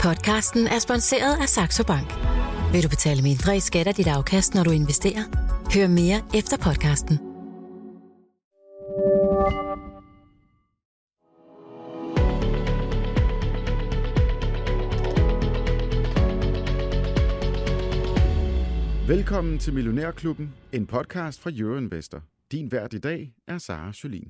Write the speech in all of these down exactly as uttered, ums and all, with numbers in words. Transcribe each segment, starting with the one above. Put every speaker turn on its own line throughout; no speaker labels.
Podcasten er sponsoreret af Saxo Bank. Vil du betale mindre i skat af dit afkast, når du investerer? Hør mere efter podcasten.
Velkommen til Millionærklubben, en podcast fra Euroinvestor. Din vært i dag er Sara Jolin.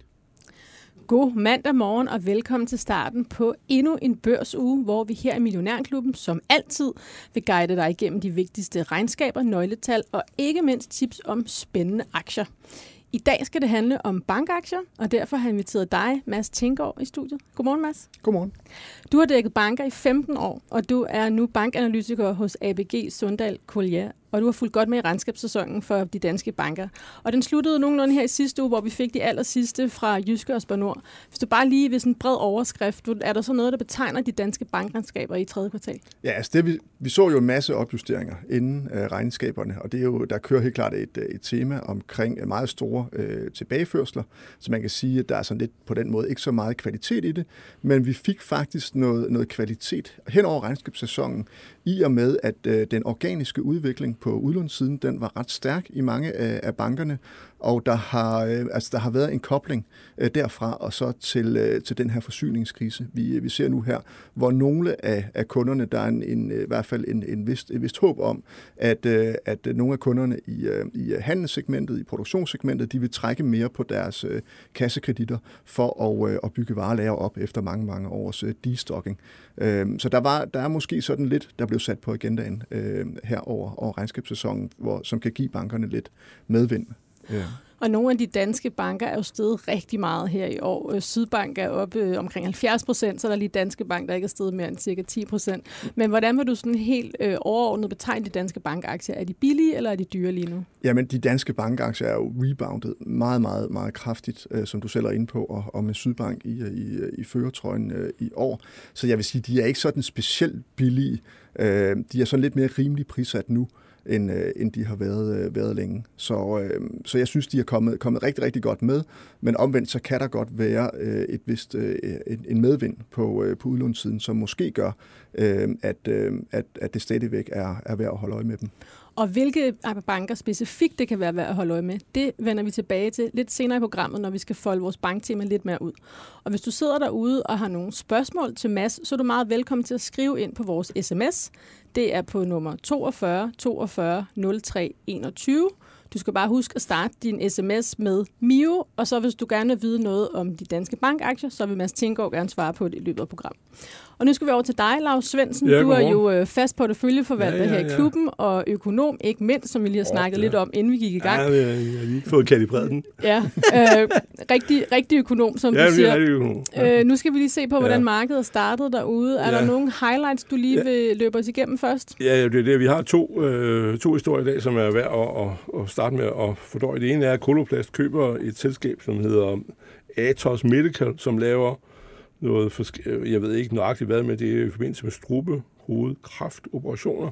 God mandag morgen og velkommen til starten på endnu en børsuge, hvor vi her i Millionærklubben som altid vil guide dig igennem de vigtigste regnskaber, nøgletal og ikke mindst tips om spændende aktier. I dag skal det handle om bankaktier, og derfor har jeg inviteret dig, Mads Tinggaard, i studiet. Godmorgen, Mads.
Godmorgen.
Du har dækket banker i femten år, og du er nu bankanalytiker hos A B G Sundal Collier, og du har fulgt godt med i regnskabssæsonen for de danske banker. Og den sluttede nogenlunde her i sidste uge, hvor vi fik de aller sidste fra Jyske og Spar Nord. Hvis du bare lige ved sådan en bred overskrift, er der så noget, der betegner de danske bankregnskaber i tredje kvartal?
Ja, altså det, vi, vi så jo en masse opjusteringer inden øh, regnskaberne, og det er jo, der kører helt klart et, et tema omkring meget store øh, tilbageførsler, så man kan sige, at der er sådan lidt på den måde ikke så meget kvalitet i det, men vi fik faktisk noget, noget kvalitet hen over regnskabssæsonen, i og med, at øh, den organiske udvikling på udlånssiden, den var ret stærk i mange af, af bankerne, og der har, øh, altså, der har været en kobling øh, derfra og så til, øh, til den her forsyningskrise, vi, vi ser nu her, hvor nogle af, af kunderne, der er en, en, i hvert fald en, en vist, et vist håb om, at, øh, at nogle af kunderne i, øh, i handelssegmentet, i produktionssegmentet, de vil trække mere på deres øh, kassekreditter for at, øh, at bygge varelager op efter mange, mange års øh, destocking. Øh, så der, var, der er måske sådan lidt, der blev sat på agendaen øh, her over, over regnskabssæsonen, hvor, som kan give bankerne lidt medvind. Ja.
Og nogle af de danske banker er jo steget rigtig meget her i år. Sydbank er oppe øh, omkring halvfjerds procent, så er der lige Danske Bank, der ikke er steget mere end cirka ti procent. Men hvordan vil du sådan helt øh, overordnet betegne de danske bankaktier? Er de billige, eller er de dyre lige nu?
Jamen, de danske bankaktier er jo reboundet meget, meget, meget kraftigt, øh, som du selv er inde på, og, og med Sydbank i, i, i førertrøjen øh, i år. Så jeg vil sige, de er ikke sådan specielt billige. Øh, de er sådan lidt mere rimelig prissat nu, end, øh, end de har været, øh, været længe. Så, øh, så jeg synes, de er kommet, kommet rigtig, rigtig godt med, men omvendt så kan der godt være øh, et vist, øh, en medvind på, øh, på udlånssiden, som måske gør, øh, at, øh, at, at det stadigvæk er, er værd at holde øje med dem.
Og hvilke banker specifikt det kan være værd at holde øje med, det vender vi tilbage til lidt senere i programmet, når vi skal folde vores banktema lidt mere ud. Og hvis du sidder derude og har nogle spørgsmål til Mads, så er du meget velkommen til at skrive ind på vores sms. Det er på nummer toogfyrre toogfyrre nul tre enogtyve. Du skal bare huske at starte din sms med M I O, og så hvis du gerne vil vide noget om de danske bankaktier, så vil Mads Tinggaard gerne svare på det i løbet af programmet. Og nu skal vi over til dig, Lars Svendsen.
Ja,
du er jo fast porteføljeforvalter ja, ja, ja. her i klubben, og økonom, ikke mindst, som vi lige har snakket oh, ja. lidt om, inden vi gik i gang.
Ja, jeg har lige fået kalibreret den.
Ja, øh, rigtig, rigtig økonom, som
ja,
du siger.
Ja, vi er økonom. Ja.
Øh, nu skal vi lige se på, hvordan ja. markedet er startet derude. Er
ja.
der nogle highlights, du lige
ja.
vil løbe os igennem først?
Ja, det er det. Vi har to, øh, to historier i dag, som er værd at, at starte med at fordøje. Det ene er, at Coloplast køber et selskab, som hedder Atos Medical, som laver noget, forske- jeg ved ikke nøjagtigt hvad, med det i forbindelse med strube, hoved, kræftoperationer.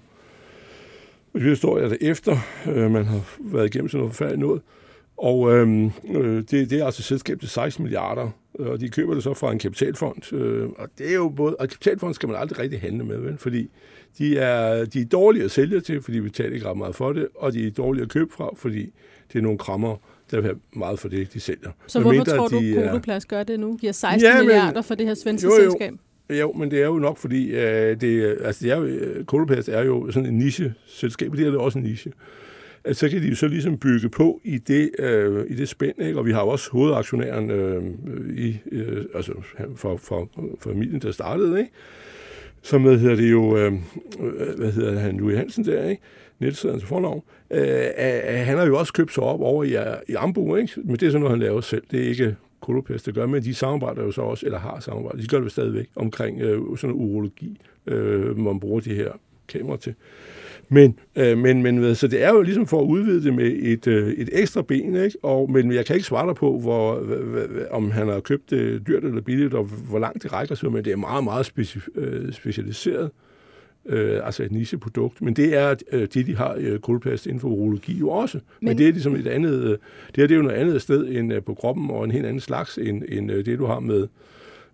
Og det står jeg efter, øh, man har været igennem sådan noget forfærdeligt noget. Og øh, det, det er altså et selskab til seksten milliarder, og de køber det så fra en kapitalfond. Øh, og det er jo både, og kapitalfond skal man aldrig rigtig handle med, vel? Fordi de er, de er dårlige at sælge til, fordi vi betaler ikke ret meget for det, og de er dårlige at købe fra, fordi det er nogle krammer, der vil have meget for det, de sælger.
Så
men
hvorfor
mindre,
tror du,
de
Coloplast gør det nu? Giver seksten
ja, men,
milliarder for det her svenske
jo, jo.
selskab?
Jo, men det er jo nok, fordi øh, det, altså, det er jo, Coloplast er jo sådan en niche-selskab, og det er det også en niche. Altså, så kan de jo så ligesom bygge på i det, øh, i det spænd, ikke? Og vi har jo også hovedaktionæren øh, i, øh, altså for, for, for familien, der startede, ikke? Som, hvad hedder det jo, øh, hvad hedder han, Louis Hansen der, ikke? Niels hans fornavn. Øh, han har jo også købt sig op over i, i Ambu, ikke? Men det er sådan noget, han laver selv. Det er ikke Coloplast, der gør, men de samarbejder jo så også, eller har samarbejdet, de gør det jo stadigvæk omkring øh, sådan noget urologi, øh, man bruger de her kameraer til. Men, øh, men, men så det er jo ligesom for at udvide det med et, øh, et ekstra ben, ikke? Og, men jeg kan ikke svare dig på, hvor, h- h- om han har købt det dyrt eller billigt, og hvor langt det rækker sig, men det er meget, meget speci- øh, specialiseret. Øh, altså et nicheprodukt, men det er øh, det, de har øh, Coloplast inden for urologi jo også. Men, men det er ligesom et andet, øh, det er det er jo noget andet sted end øh, på kroppen, og en helt anden slags end, end øh, det, du har med,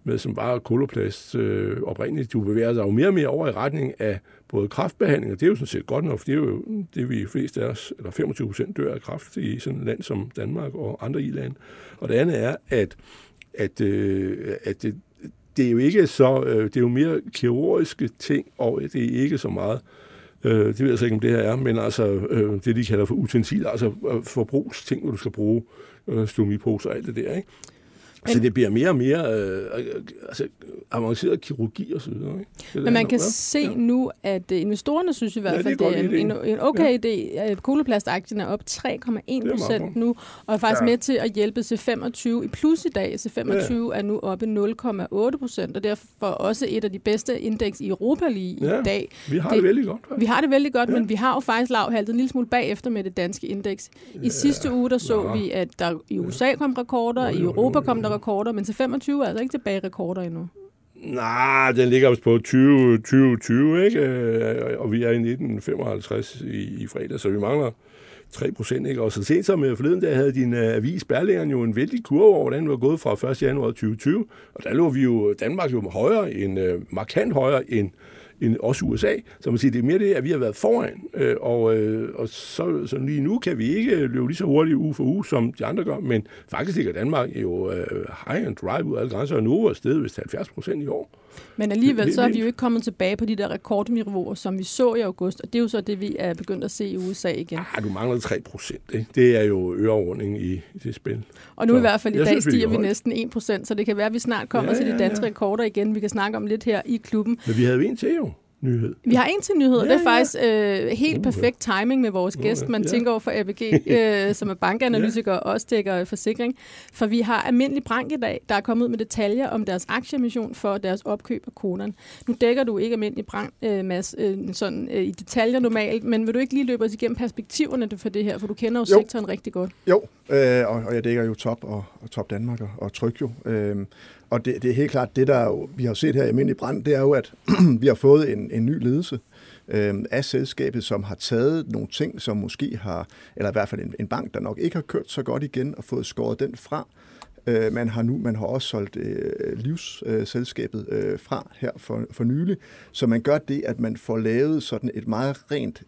med som var Coloplast øh, oprindeligt. Du bevæger dig jo mere og mere over i retning af både kræftbehandling, og det er jo sådan set godt nok, for det er jo det, vi fleste af os, eller femogtyve procent dør af kræft i sådan et land som Danmark og andre i-lande. Og det andet er, at, at, øh, at det, det er jo ikke så, øh, det er jo mere kirurgiske ting, og det er ikke så meget, øh, det ved jeg så ikke, om det her er, men altså øh, det, de kalder for utensiler, altså øh, forbrugsting, hvor du skal bruge øh, stomiposer og alt det der, ikke? Så det bliver mere og mere øh, altså, avanceret kirurgi og så videre. Ikke?
Men man kan ja. se ja. nu, at investorerne synes i hvert fald, ja, det er, det er en, en okay ja. idé. Coloplast-aktien er op tre komma en procent nu, og er faktisk ja. med til at hjælpe C femogtyve i plus i dag. C femogtyve ja. er nu oppe nul komma otte procent, og derfor også et af de bedste indeks i Europa lige
ja.
i dag.
Vi har det, det vældig godt.
Vi har det vældig godt, ja. men vi har jo faktisk lavhaltet en lille smule bagefter med det danske indeks. I ja. sidste uge, der så ja. vi, at der i U S A kom rekorder, ja. i Europa kom der rekorder, men til femogtyve er altså ikke tilbage rekorder endnu.
Nej, den ligger på tyve tyve, ikke? Og vi er i nitten femoghalvtreds i, i fredag, så vi mangler tre procent, ikke? Og så sent som forleden, der havde din uh, avis Berlingeren jo en vældig kurve over, hvordan det var gået fra første januar tyve tyve, og der lå vi jo, Danmark jo højere, end, uh, markant højere end end også U S A. Så man siger, det er mere det, at vi har været foran, øh, og, øh, og så, så lige nu kan vi ikke løbe lige så hurtigt uge for uge, som de andre gør, men faktisk ligger Danmark jo øh, high and dry ud af alle grænser, og nu er stedet vist halvfjerds procent i år.
Men alligevel så er vi jo ikke kommet tilbage på de der rekordniveauer, som vi så i august, og det er jo så det, vi er begyndt at se i U S A igen.
Ah, du mangler tre procent, ikke? Det er jo øreordning i, i det spil.
Og nu så, i hvert fald i dag synes, stiger vi,
vi
næsten en procent, så det kan være, at vi snart kommer ja, til de danske ja, ja. rekorder igen. Vi kan snakke om lidt her i klubben.
Men vi havde en til jo. Nyhed.
Vi har en til nyhed, ja, det er faktisk øh, helt perfekt timing med vores gæst. Man ja. tænker over for A B G, øh, som er bankanalytiker og også dækker forsikring. For vi har Almindelig Bank i dag, der er kommet ud med detaljer om deres aktieemission for deres opkøb af Codan. Nu dækker du ikke Almindelig Bank, øh, Mads, øh, sådan, øh, i detaljer normalt, men vil du ikke lige løbe os igennem perspektiverne for det her, for du kender jo, jo. sektoren rigtig godt.
Jo, øh, og, og jeg dækker jo Top og, og Top Danmark og, og Tryg jo. Øh, Og det, det er helt klart, det der jo, vi har set her i Almindelig Brand, det er jo, at vi har fået en, en ny ledelse øh, af selskabet, som har taget nogle ting, som måske har, eller i hvert fald en, en bank, der nok ikke har kørt så godt igen, og fået skåret den fra. Øh, man har nu, man har også solgt øh, livsselskabet øh, fra her for, for nylig, så man gør det, at man får lavet sådan et meget rent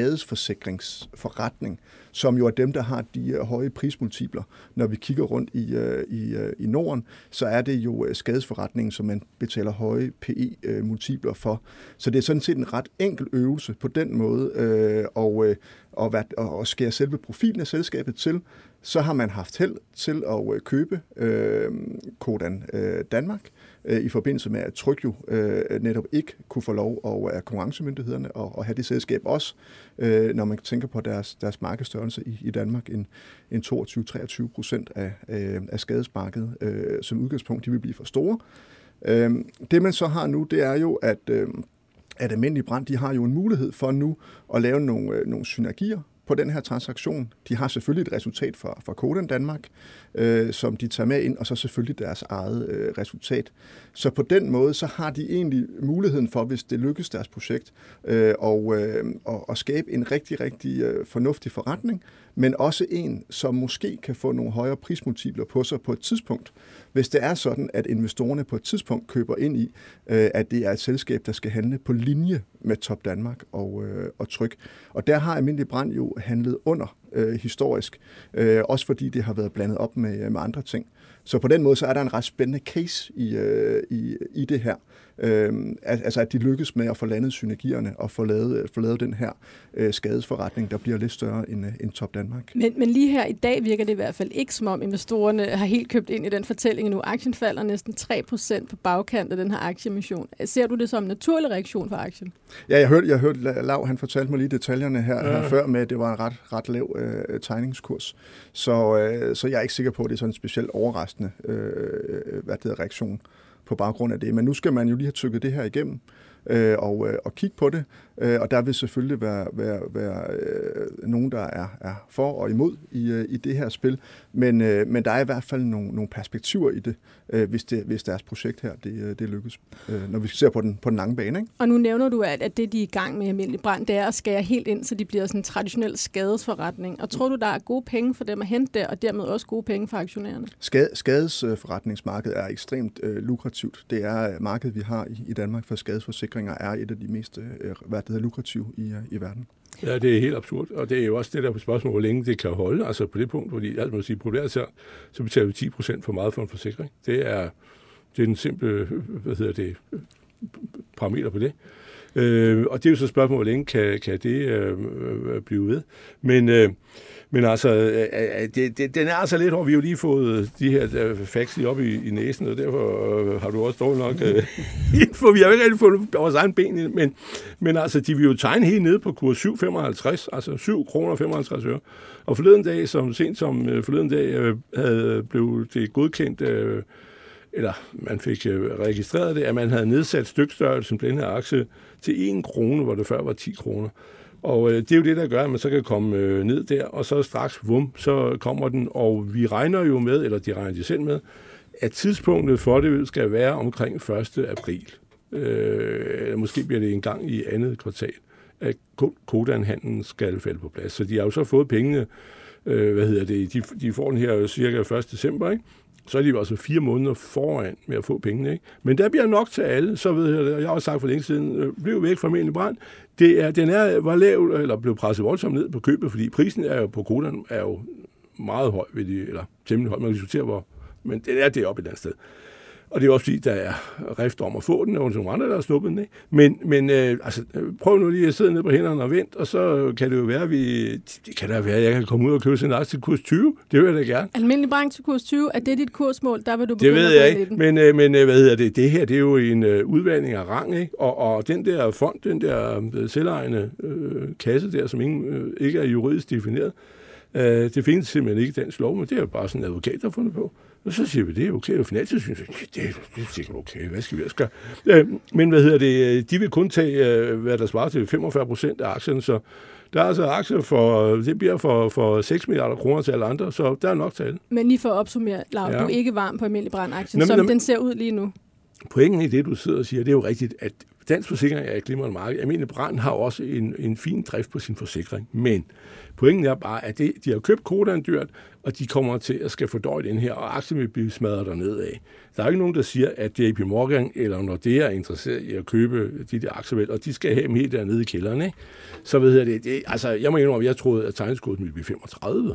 skadesforsikringsforretning, som jo er dem, der har de uh, høje prismultipler. Når vi kigger rundt i, uh, i, uh, i Norden, så er det jo uh, skadesforretningen, som man betaler høje P E-multipler for. Så det er sådan set en ret enkel øvelse på den måde, uh, og, uh, og, og, og skære selve profilen af selskabet til. Så har man haft held til at uh, købe uh, Codan uh, Danmark, i forbindelse med, at Tryg jo øh, netop ikke kunne få lov af øh, konkurrencemyndighederne og, og have det selskab også, øh, når man tænker på deres, deres markedsstørrelse i, i Danmark, en, en toogtyve til treogtyve procent af, øh, af skadesmarkedet øh, som udgangspunkt, de vil blive for store. Øh, det man så har nu, det er jo, at, øh, at Almindelig Brand, de har jo en mulighed for nu at lave nogle, øh, nogle synergier på den her transaktion. De har selvfølgelig et resultat fra, fra Codan Danmark, øh, som de tager med ind, og så selvfølgelig deres eget øh, resultat. Så på den måde, så har de egentlig muligheden for, hvis det lykkes deres projekt, øh, og, øh, og, og skabe en rigtig, rigtig øh, fornuftig forretning, men også en, som måske kan få nogle højere prismultipler på sig på et tidspunkt, hvis det er sådan, at investorerne på et tidspunkt køber ind i, øh, at det er et selskab, der skal handle på linje med Top Danmark og, øh, og Tryg. Og der har Almindelig Brand jo handlet under øh, historisk, øh, også fordi det har været blandet op med, med andre ting. Så på den måde, så er der en ret spændende case i, øh, i, i det her. Øh, altså, at de lykkes med at få landet synergierne og få lavet, få lavet den her øh, skadesforretning, der bliver lidt større end, end Top Danmark.
Men, men lige her i dag virker det i hvert fald ikke, som om investorerne har helt købt ind i den fortælling nu. Aktien falder næsten tre procent på bagkant af den her aktieemission. Ser du det som en naturlig reaktion for aktien?
Ja, jeg hørte, jeg hørte Lav, han fortalte mig lige detaljerne her, ja. her før med, at det var en ret, ret lav øh, tegningskurs. Så, øh, så jeg er ikke sikker på, at det er sådan en specielt overraskende øh, hvad det hedder, reaktion på baggrund af det. Men nu skal man jo lige have tykket det her igennem. øh, og, øh, og kigge på det. Øh, og der vil selvfølgelig være, være, være øh, nogen, der er, er for og imod i, øh, i det her spil. Men, øh, men der er i hvert fald nogle, nogle perspektiver i det, øh, hvis, det, hvis deres projekt her, det, det lykkes, øh, når vi ser på den, på den lange bane. Ikke?
Og nu nævner du, at, at det, de er i gang med almindelig brand, det er at skære helt ind, så de bliver sådan en traditionel skadesforretning. Og tror du, der er gode penge for dem at hente der, og dermed også gode penge for aktionærerne?
Skade, skadesforretningsmarkedet er ekstremt øh, lukrativt. Det er markedet, vi har i, i Danmark for skadesforsikringer, er et af de mest øh, hvad det hedder, lukrative i, i verden.
Ja, det er helt absurd, og det er jo også det der på spørgsmål, hvor længe det kan holde. Altså på det punkt, fordi altså, man siger, populært så, så betaler vi ti procent for meget for en forsikring. Det er, det er den simple, hvad hedder det, parameter på det. Øh, og det er jo så spørgsmål, hvor længe kan, kan det øh, blive ved. Men, øh, men altså, øh, det, det, den er altså lidt hård. Vi har jo lige fået de her øh, facts lige op i, i næsen, og derfor øh, har du også dårligt nok øh, info. Vi har jo ikke rigtig fundet vores egen ben i, men, men altså, de vil jo tegne helt nede på kurs syv komma femoghalvtreds, altså syv kroner femoghalvtreds øre. Og forleden dag, som sent som øh, forleden dag, øh, havde blevet det godkendt, øh, eller man fik øh, registreret det, at man havde nedsat stykstørrelsen på den her aktie til en krone, hvor det før var ti kroner. Og øh, det er jo det, der gør, at man så kan komme øh, ned der, og så straks, vum, så kommer den, og vi regner jo med, eller de regner de selv med, at tidspunktet for det skal være omkring første april. Øh, måske bliver det en gang i andet kvartal, at Codan-handlen skal falde på plads. Så de har jo så fået pengene, øh, hvad hedder det, de, de får den her cirka første december, ikke? Så er de jo altså fire måneder foran med at få pengene. Ikke? Men der bliver nok til alle, så ved jeg, jeg har også sagt for længe siden, øh, bliv væk fra almindelig brand. Det er, den er, var lav, eller blev presset voldsomt ned på købet, fordi prisen er jo på Codan er jo meget høj, ved de, eller temmelig høj, man kan diskutere hvor, men den er deroppe et andet sted. Og det er også fordi, der er rift om at få den, og nogle andre, der har snuppet den. Ikke? Men, men øh, altså, prøv nu lige at sidde ned på hænderne og vente, og så kan det jo være, vi, det kan da være, at jeg kan komme ud og købe sin aktie til kurs tyve. Det vil jeg da gerne.
Almindelig branche til kurs tyve, er det dit kursmål? Der vil du begynde
det ved jeg
at
ikke, men, øh, men hvad hedder det? Det her, det er jo en øh, udvandring af rang, ikke? Og, og den der fond, den der øh, selvejende øh, kasse der, som ingen, øh, ikke er juridisk defineret, øh, det findes simpelthen ikke i dansk lov, men det er jo bare sådan en advokat, der har fundet på. Og så siger vi, det er okay, og Finanstilsynet siger, det, det er sikkert okay, hvad skal vi ellers gøre? Øh, men hvad hedder det, de vil kun tage, øh, hvad der svarer til femogfyrre procent af aktierne, så der er altså aktier for, det bliver for, for seks milliarder kroner til alle andre, så der er nok til alle.
Men lige for at opsummere, Laura, ja. Du er ikke varm på almindelig brandaktien,
Nå,
som
men,
den ser ud lige nu.
Pointen i det, du sidder og siger, det er jo rigtigt, at dansk forsikring er et glimrende marked. Almindelig brand har også en, en fin drift på sin forsikring, men pointen er bare, at det, de har købt Codan dyrt, og de kommer til at skal fordøje den her, og aktien vil blive smadret dernede af. Der er ikke nogen, der siger, at J P Morgan eller Nordea er interesseret i at købe de der aktier, og de skal have dem helt dernede i kælderen. Ikke? Så ved jeg det, det, altså jeg må indrømme, jeg troede, at tegnskursen ville blive femogtredive.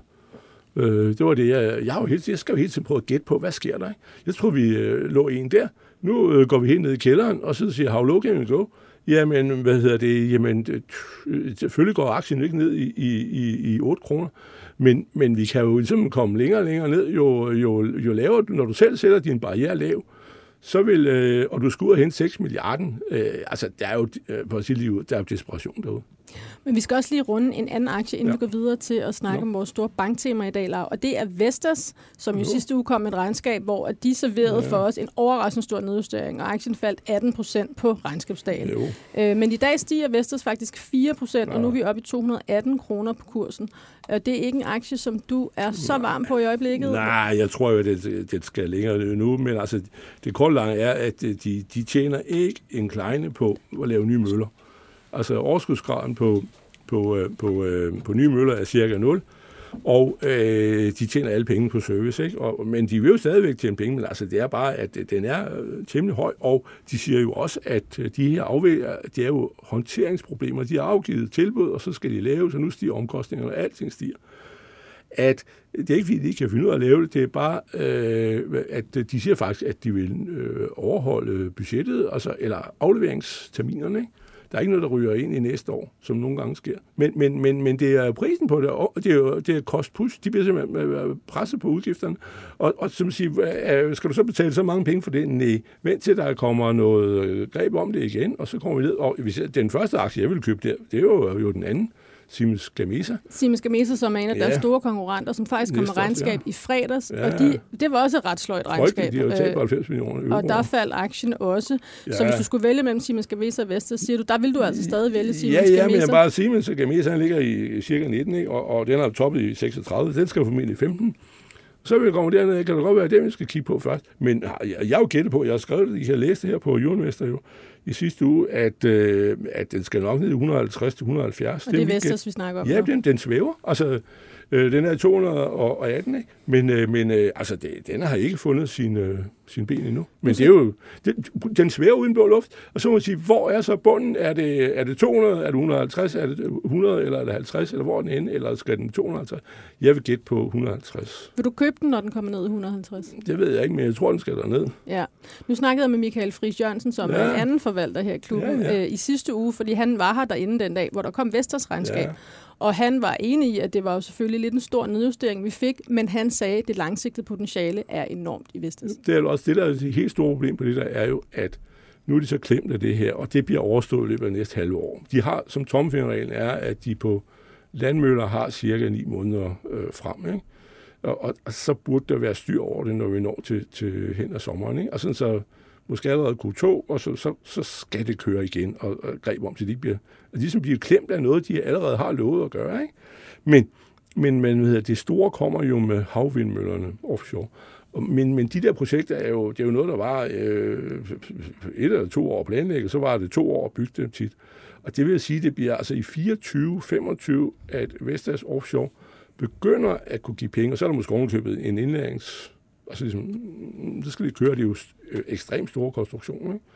Øh, det var det, jeg, jeg, jo helt, jeg skal jo helt tiden prøve at gætte på, hvad sker der? Ikke? Jeg troede, vi øh, lå en der. Nu øh, går vi helt ned i kælderen, og så siger, how low can we go? Jamen, hvad hedder det? Jamen, det, selvfølgelig går aktien ikke ned i, i, i otte kroner, men, men vi kan jo ligesom komme længere og længere ned, jo, jo, jo lavere, når du selv sætter din barriere lav, så vil, øh, og du skal ud og hente seks milliarder, øh, altså der er jo øh, på sit liv, der er jo desperation derude.
Men vi skal også lige runde en anden aktie, inden
ja.
vi går videre til at snakke ja. om vores store banktema i dag, Laura. Og det er Vestas, som jo, jo sidste uge kom med et regnskab, hvor de serverede ja. for os en overraskende stor nedjustering, og aktien faldt atten procent på regnskabsdagen. Øh, men i dag stiger Vestas faktisk fire procent, ja. og nu er vi oppe i to hundrede og atten kroner på kursen. Og det er ikke en aktie, som du er så varm på i øjeblikket?
Nej, jeg tror jo, at det, det skal længere nu, men altså, det korte lange er, at de, de tjener ikke en kleine på at lave nye møller. Altså overskudsgraden på, på, på, på nye møller er cirka nul, og øh, de tjener alle penge på service, ikke? Og, men de vil jo stadigvæk tjene penge, men altså det er bare, at den er temmelig høj, og de siger jo også, at de her afvælger, det er jo håndteringsproblemer, de har afgivet tilbud, og så skal de lave, så nu stiger omkostningerne, og alting stiger. At det er ikke fordi, de kan finde ud af at lave det, det er bare, øh, at de siger faktisk, at de vil øh, overholde budgettet, altså, eller afleveringsterminerne, ikke? Der er ikke noget, der ryger ind i næste år, som nogle gange sker. Men, men, men, men det er prisen på det, og det er jo det er cost push. De bliver simpelthen presset på udgifterne. Og, og som siger, skal du så betale så mange penge for det? Nej. Vent til, der kommer noget greb om det igen, og så kommer vi ned. Og den første aktie, jeg vil købe der, det er jo, jo den anden. Siemens Gamesa.
Siemens Gamesa, som er en af
Ja.
deres store konkurrenter, som faktisk kom med
Næste år,
regnskab
ja.
i fredags,
Ja.
og de, det var også et ret sløjt regnskab.
De har jo tabt halvfems millioner euro.
Og der faldt aktien også. Ja. Så hvis du skulle vælge mellem Siemens Gamesa og Vestas, siger du, der vil du altså stadig vælge Siemens
ja,
Gamesa?
Ja, men jeg bare Siemens Gamesa, han ligger i cirka nitten, ikke? Og, og den har toppet i seksogtredive. Den skal formentlig femten. Så vil jeg komme derned, kan det godt være, at det vi skal kigge på først. Men jeg, jeg har jo gættet på, jeg har skrevet det, I har læst det her på Euroinvestor jo, i sidste uge, at, øh, at den skal nok ned i et hundrede og halvtreds til et hundrede og halvfjerds.
Og det er Vestas, vi snakker om.
Ja, den, den svæver. Altså, øh, den er to hundrede og atten, ikke? Men, øh, men øh, altså, det, den har ikke fundet sin, øh, sin ben endnu. Men det er jo, den, den svæver uden blå luft. Og så må man sige, hvor er så bunden? Er det, er det to hundrede, er det et hundrede og halvtreds, er det hundrede, eller er det halvtreds, eller hvor er den henne? Eller skal den to hundrede og halvtreds? Jeg vil gætte på et hundrede og halvtreds.
Vil du købe den, når den kommer ned i et hundrede og halvtreds?
Det ved jeg ikke, men jeg tror, den skal derned.
Ja. Nu snakkede jeg med Michael Friis Jørgensen, som ja. er en anden forvalter her i klubben, ja, ja. Øh, i sidste uge, fordi han var her derinde den dag, hvor der kom Vestas regnskab. Ja. Og han var enig i, at det var jo selvfølgelig lidt en stor nedjustering, vi fik, men han sagde, at det langsigtede potentiale er enormt i Vestas.
Det er jo også det, der er det helt store problem på det der, er jo, at nu er de så klemt af det her, og det bliver overstået i løbet af næste halve år. De har, som tommelfingerreglen er, at de på landmøller har cirka ni måneder øh, frem, ikke? Og, og, og så burde der være styr over det, når vi når til, til hen af sommeren, ikke? Og sådan så måske allerede Q to, og så, så, så skal det køre igen, og, og greb om til de bliver, at de som bliver klemt af noget, de allerede har lovet at gøre, ikke? Men, men, men hvad hedder, det store kommer jo med havvindmøllerne offshore. Men, men de der projekter er jo, det er jo noget, der var øh, et eller to år planlægget, så var det to år at bygge dem tit. Og det vil sige, at det bliver altså i fireogtyve femogtyve, at Vestas Offshore begynder at kunne give penge, og så er der måske ovenkøbet en indlærings... Altså ligesom, så skal de køre, det er jo ekstremt store konstruktioner, ikke?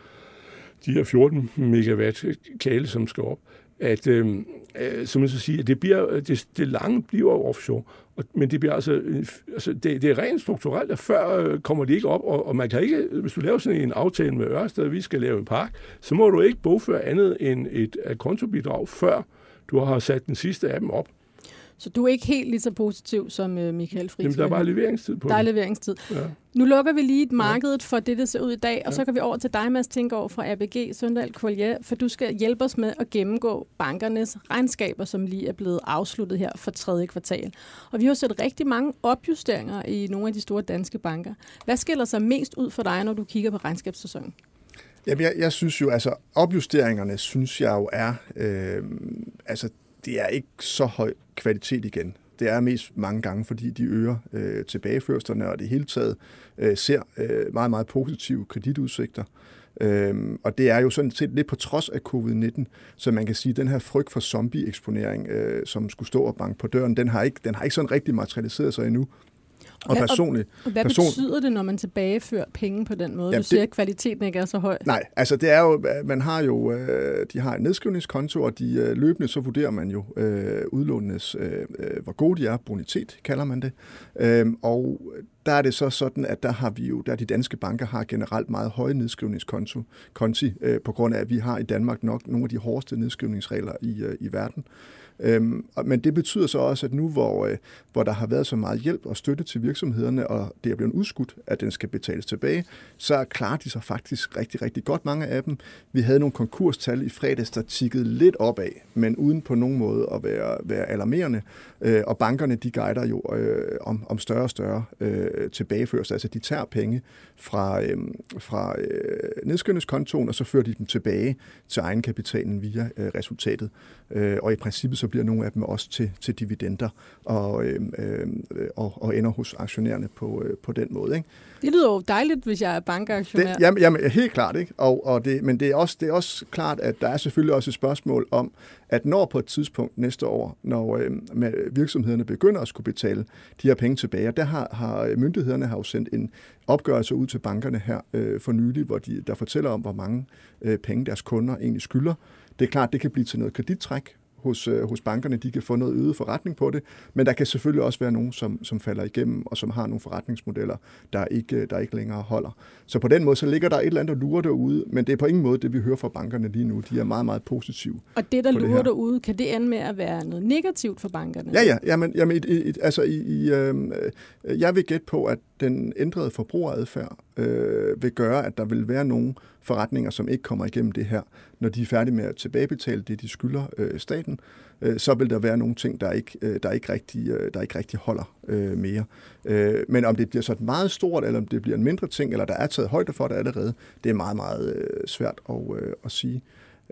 De her fjorten megawatt kale, som skal op, at, øh, som jeg så siger, det, bliver, det, det lange bliver offshore, og, men det bliver altså, altså det, det er rent strukturelt, at før øh, kommer de ikke op, og, og man kan ikke, hvis du laver sådan en aftale med Ørsted, at vi skal lave en park, så må du ikke bogføre andet end et kontobidrag, før du har sat den sidste af dem op.
Så du er ikke helt lige så positiv som uh, Michael Friis?
Jamen, der er bare leveringstid på
Der er leveringstid. Ja. Nu lukker vi lige markedet for det, der ser ud i dag, og ja. så kan vi over til dig, Mads Tinggaard fra A B G Søndal Collier, for du skal hjælpe os med at gennemgå bankernes regnskaber, som lige er blevet afsluttet her for tredje kvartal. Og vi har set rigtig mange opjusteringer i nogle af de store danske banker. Hvad skiller sig mest ud for dig, når du kigger på regnskabssæsonen?
Jamen, jeg, jeg synes jo, altså opjusteringerne, synes jeg jo er, øh, altså det er ikke så høj kvalitet igen. Det er mest mange gange, fordi de øger øh, tilbageførslerne, og det hele taget øh, ser øh, meget, meget positive kreditudsigter. Øhm, og det er jo sådan set lidt på trods af covid nitten, så man kan sige, at den her frygt for zombie-eksponering, øh, som skulle stå og banke på døren, den har ikke, den har ikke sådan rigtig materialiseret sig endnu. Og,
hvad,
personligt,
og, og hvad person... betyder det, når man tilbagefører penge på den måde? Jamen, du siger, det, at kvaliteten ikke er så høj.
Nej, altså det er jo, man har jo, de har en nedskrivningskonto, og de løbende så vurderer man jo øh, udlånenes, øh, hvor gode de er, bonitet kalder man det. Øhm, og der er det så sådan, at der har vi jo, der de danske banker har generelt meget høje nedskrivningskonti, konti, øh, på grund af, at vi har i Danmark nok nogle af de hårdeste nedskrivningsregler i, øh, i verden. Øhm, men det betyder så også, at nu hvor, øh, hvor der har været så meget hjælp og støtte til virksomhederne, og det er blevet udskudt, at den skal betales tilbage, så klarer de sig faktisk rigtig, rigtig godt, mange af dem. Vi havde nogle konkurstal i fredags, der tikkede lidt opad, men uden på nogen måde at være, være alarmerende. Øh, og bankerne, de guider jo øh, om, om større og større øh, tilbageførsel. Altså de tager penge fra, øh, fra øh, nedskrivningskontoen, og så fører de dem tilbage til egenkapitalen via øh, resultatet. Øh, og i princippet så bliver nogle af dem også til, til dividender og, øh, øh, og, og ender hos aktionærerne på, øh, på den måde, ikke?
Det lyder jo dejligt, hvis jeg er bankaktionær.
Det, jamen, jamen, helt klart, ikke? Og, og det, men det er, også, det er også klart, at der er selvfølgelig også et spørgsmål om, at når på et tidspunkt næste år, når øh, med virksomhederne begynder at skulle betale de her penge tilbage, og der har, har myndighederne har jo sendt en opgørelse ud til bankerne her øh, for nylig, hvor de, der fortæller om, hvor mange øh, penge deres kunder egentlig skylder. Det er klart, det kan blive til noget kredittræk hos, øh, hos bankerne. De kan få noget øget forretning på det, men der kan selvfølgelig også være nogen, som, som falder igennem, og som har nogle forretningsmodeller, der ikke, der ikke længere holder. Så på den måde, så ligger der et eller andet, der lurer derude, men det er på ingen måde det, vi hører fra bankerne lige nu. De er meget, meget positive.
Og det, der lurer det derude, kan det ende med at være noget negativt for bankerne?
Ja, ja. Jamen, jamen, et, et, altså, i, i, øh, jeg vil gætte på, at den ændrede forbrugeradfærd øh, vil gøre, at der vil være nogen forretninger, som ikke kommer igennem det her, når de er færdige med at tilbagebetale det, de skylder øh, staten, øh, så vil der være nogle ting, der ikke, øh, der ikke, rigtig, øh, der ikke rigtig holder øh, mere. Øh, men om det bliver så et meget stort, eller om det bliver en mindre ting, eller der er taget højde for det allerede, det er meget, meget øh, svært at, øh, at sige.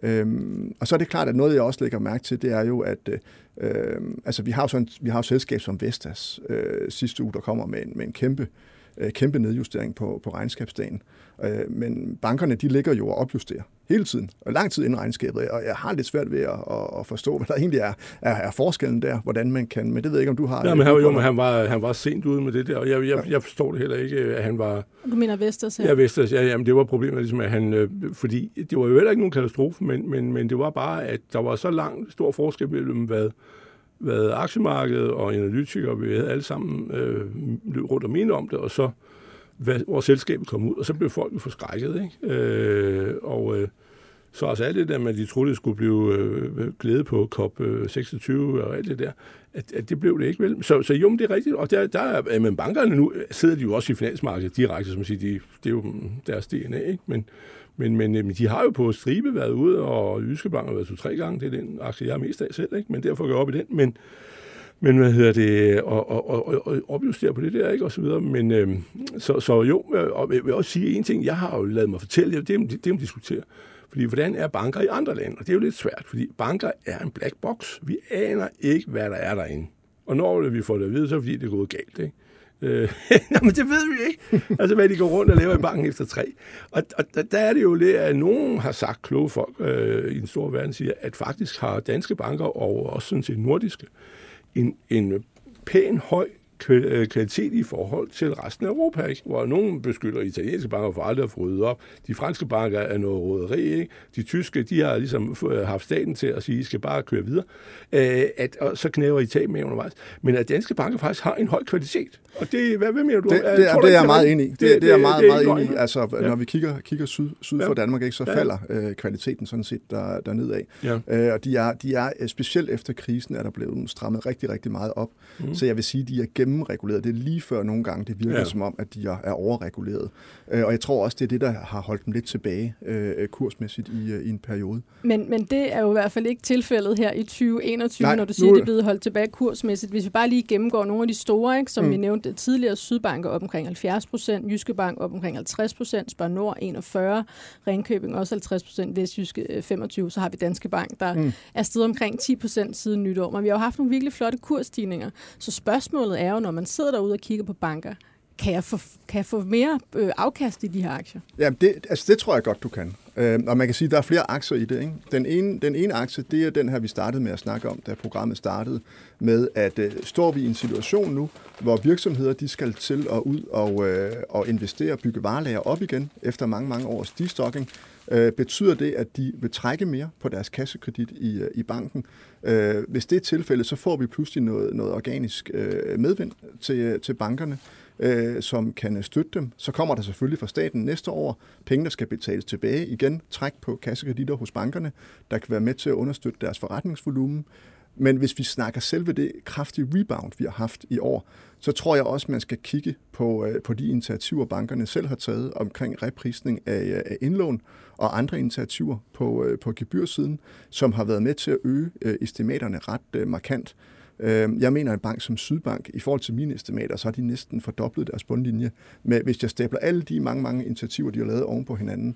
Øhm, og så er det klart, at noget, jeg også lægger mærke til, det er jo, at øh, altså, vi har jo sådan, vi har jo selskab som Vestas øh, sidste uge, der kommer med en, med en kæmpe, øh, kæmpe nedjustering på, på regnskabsdagen. Øh, men bankerne, de ligger jo og opjusterer hele tiden, og lang tid inden regnskabet, og jeg har lidt svært ved at, at, at forstå, hvad der egentlig er, er, er forskellen der, hvordan man kan, men det ved jeg ikke, om du har...
Ja, men han, jo, men han, var, han var sent ude med det der, og jeg, jeg, jeg forstår det heller ikke, at han var...
Du mener Vestas her?
Ja, Vestas, ja, jamen det var problemet, ligesom, at han... Øh, fordi det var jo heller ikke nogen katastrofe, men, men, men det var bare, at der var så lang, stor forskel mellem, hvad, hvad aktiemarkedet og analytikere, vi havde alle sammen øh, rundt og mene om det, og så hvad, hvor selskabet kom ud, og så blev folk jo forskrækket, ikke? Øh, og... Øh, Så altså alt det der med, at de troede, det skulle blive øh, glæde på COP seksogtyve og alt det der, at, at det blev det ikke vel. Så, så jo, det er rigtigt. Og der, der er, men bankerne nu sidder de jo også i finansmarkedet direkte, som siger, de, det er jo deres D N A, ikke? Men, men, men, men de har jo på stribe været ude, og Jyske Bank har været to-tre gange. Det er den aktie, jeg er mest af selv, ikke? Men derfor går jeg op i den. Men, men hvad hedder det, og, og, og, og opjustere på det der, ikke, og så videre. Men øh, så, så jo, og jeg vil også sige en ting, jeg har jo lavet mig fortælle, det er det, det, det diskuterer. Fordi hvordan er banker i andre lande? Og det er jo lidt svært, fordi banker er en black box. Vi aner ikke, hvad der er derinde. Og når vi får det at vide, så er det fordi, det er gået galt, ikke? Øh, men det ved vi ikke. Altså, hvad de går rundt og laver i banken efter tre. Og, og der er det jo det, at nogen har sagt, kloge folk øh, i den store verden, siger, at faktisk har danske banker, og også sådan set nordiske, en, en pæn høj kvalitet i forhold til resten af Europa, ikke? Hvor nogen beskylder italienske banker for aldrig at få ryddet op. De franske banker er noget råderi, ikke? De tyske, de har ligesom haft staten til at sige, at I skal bare køre videre. Æh, at, og så knæver I tag med undervejs. Men at danske banker faktisk har en høj kvalitet. Og det, hvad, hvad mener du?
Det, det, er, det er jeg meget enig i. Det, det, det er jeg meget, meget enig i. Altså, ja. Når vi kigger, kigger syd, syd for ja. Danmark, ikke, så ja. falder øh, kvaliteten sådan set der, dernede af. Ja. Øh, og de er, de er, specielt efter krisen, er der blevet strammet rigtig, rigtig meget op. Mm. Så jeg vil sige, de er gennemreguleret. Det er lige før nogle gange, det virker ja. som om, at de er overreguleret. Øh, og jeg tror også, det er det, der har holdt dem lidt tilbage øh, kursmæssigt i, øh, i en periode.
Men, men det er jo i hvert fald ikke tilfældet her i tyve enogtyve, Nej, når du siger,
nu...
at det er blevet holdt tilbage kursmæssigt. Hvis vi bare lige gennemgår nogle af de store, ikke, som mm. vi nævnte tidligere, Sydbank op omkring halvfjerds procent, Jyske Bank op omkring halvtreds procent, Spar Nord enogfyrre, Ringkøbing også halvtreds procent, Vestjyske femogtyve, så har vi Danske Bank, der mm. er steget omkring ti procent siden nytår. Men vi har jo haft nogle virkelig flotte kursstigninger. Så spørgsmålet er jo, når man sidder derude og kigger på banker, kan jeg få, kan jeg få mere øh, afkast i de her aktier?
Ja, det, altså det tror jeg godt, du kan. Øh, og man kan sige, at der er flere aktier i det, ikke? Den ene, den ene aktie, det er den her, vi startede med at snakke om, da programmet startede, med at øh, står vi i en situation nu, hvor virksomheder, de skal til at ud og, øh, og investere og bygge varelager op igen, efter mange, mange års destocking. Øh, betyder det, at de vil trække mere på deres kassekredit i, i banken? Øh, hvis det er tilfældet, så får vi pludselig noget, noget organisk øh, medvind til, til bankerne, øh, som kan støtte dem. Så kommer der selvfølgelig fra staten næste år penge, der skal betales tilbage igen, træk på kassekreditter hos bankerne, der kan være med til at understøtte deres forretningsvolumen. Men hvis vi snakker selve det kraftige rebound, vi har haft i år, så tror jeg også, man skal kigge på, på de initiativer, bankerne selv har taget omkring reprisning af, af indlån og andre initiativer på, på gebyrsiden, som har været med til at øge estimaterne ret markant. Jeg mener, en bank som Sydbank, i forhold til mine estimater, så har de næsten fordoblet deres bundlinje, med, hvis jeg stabler alle de mange, mange initiativer, de har lavet oven på hinanden.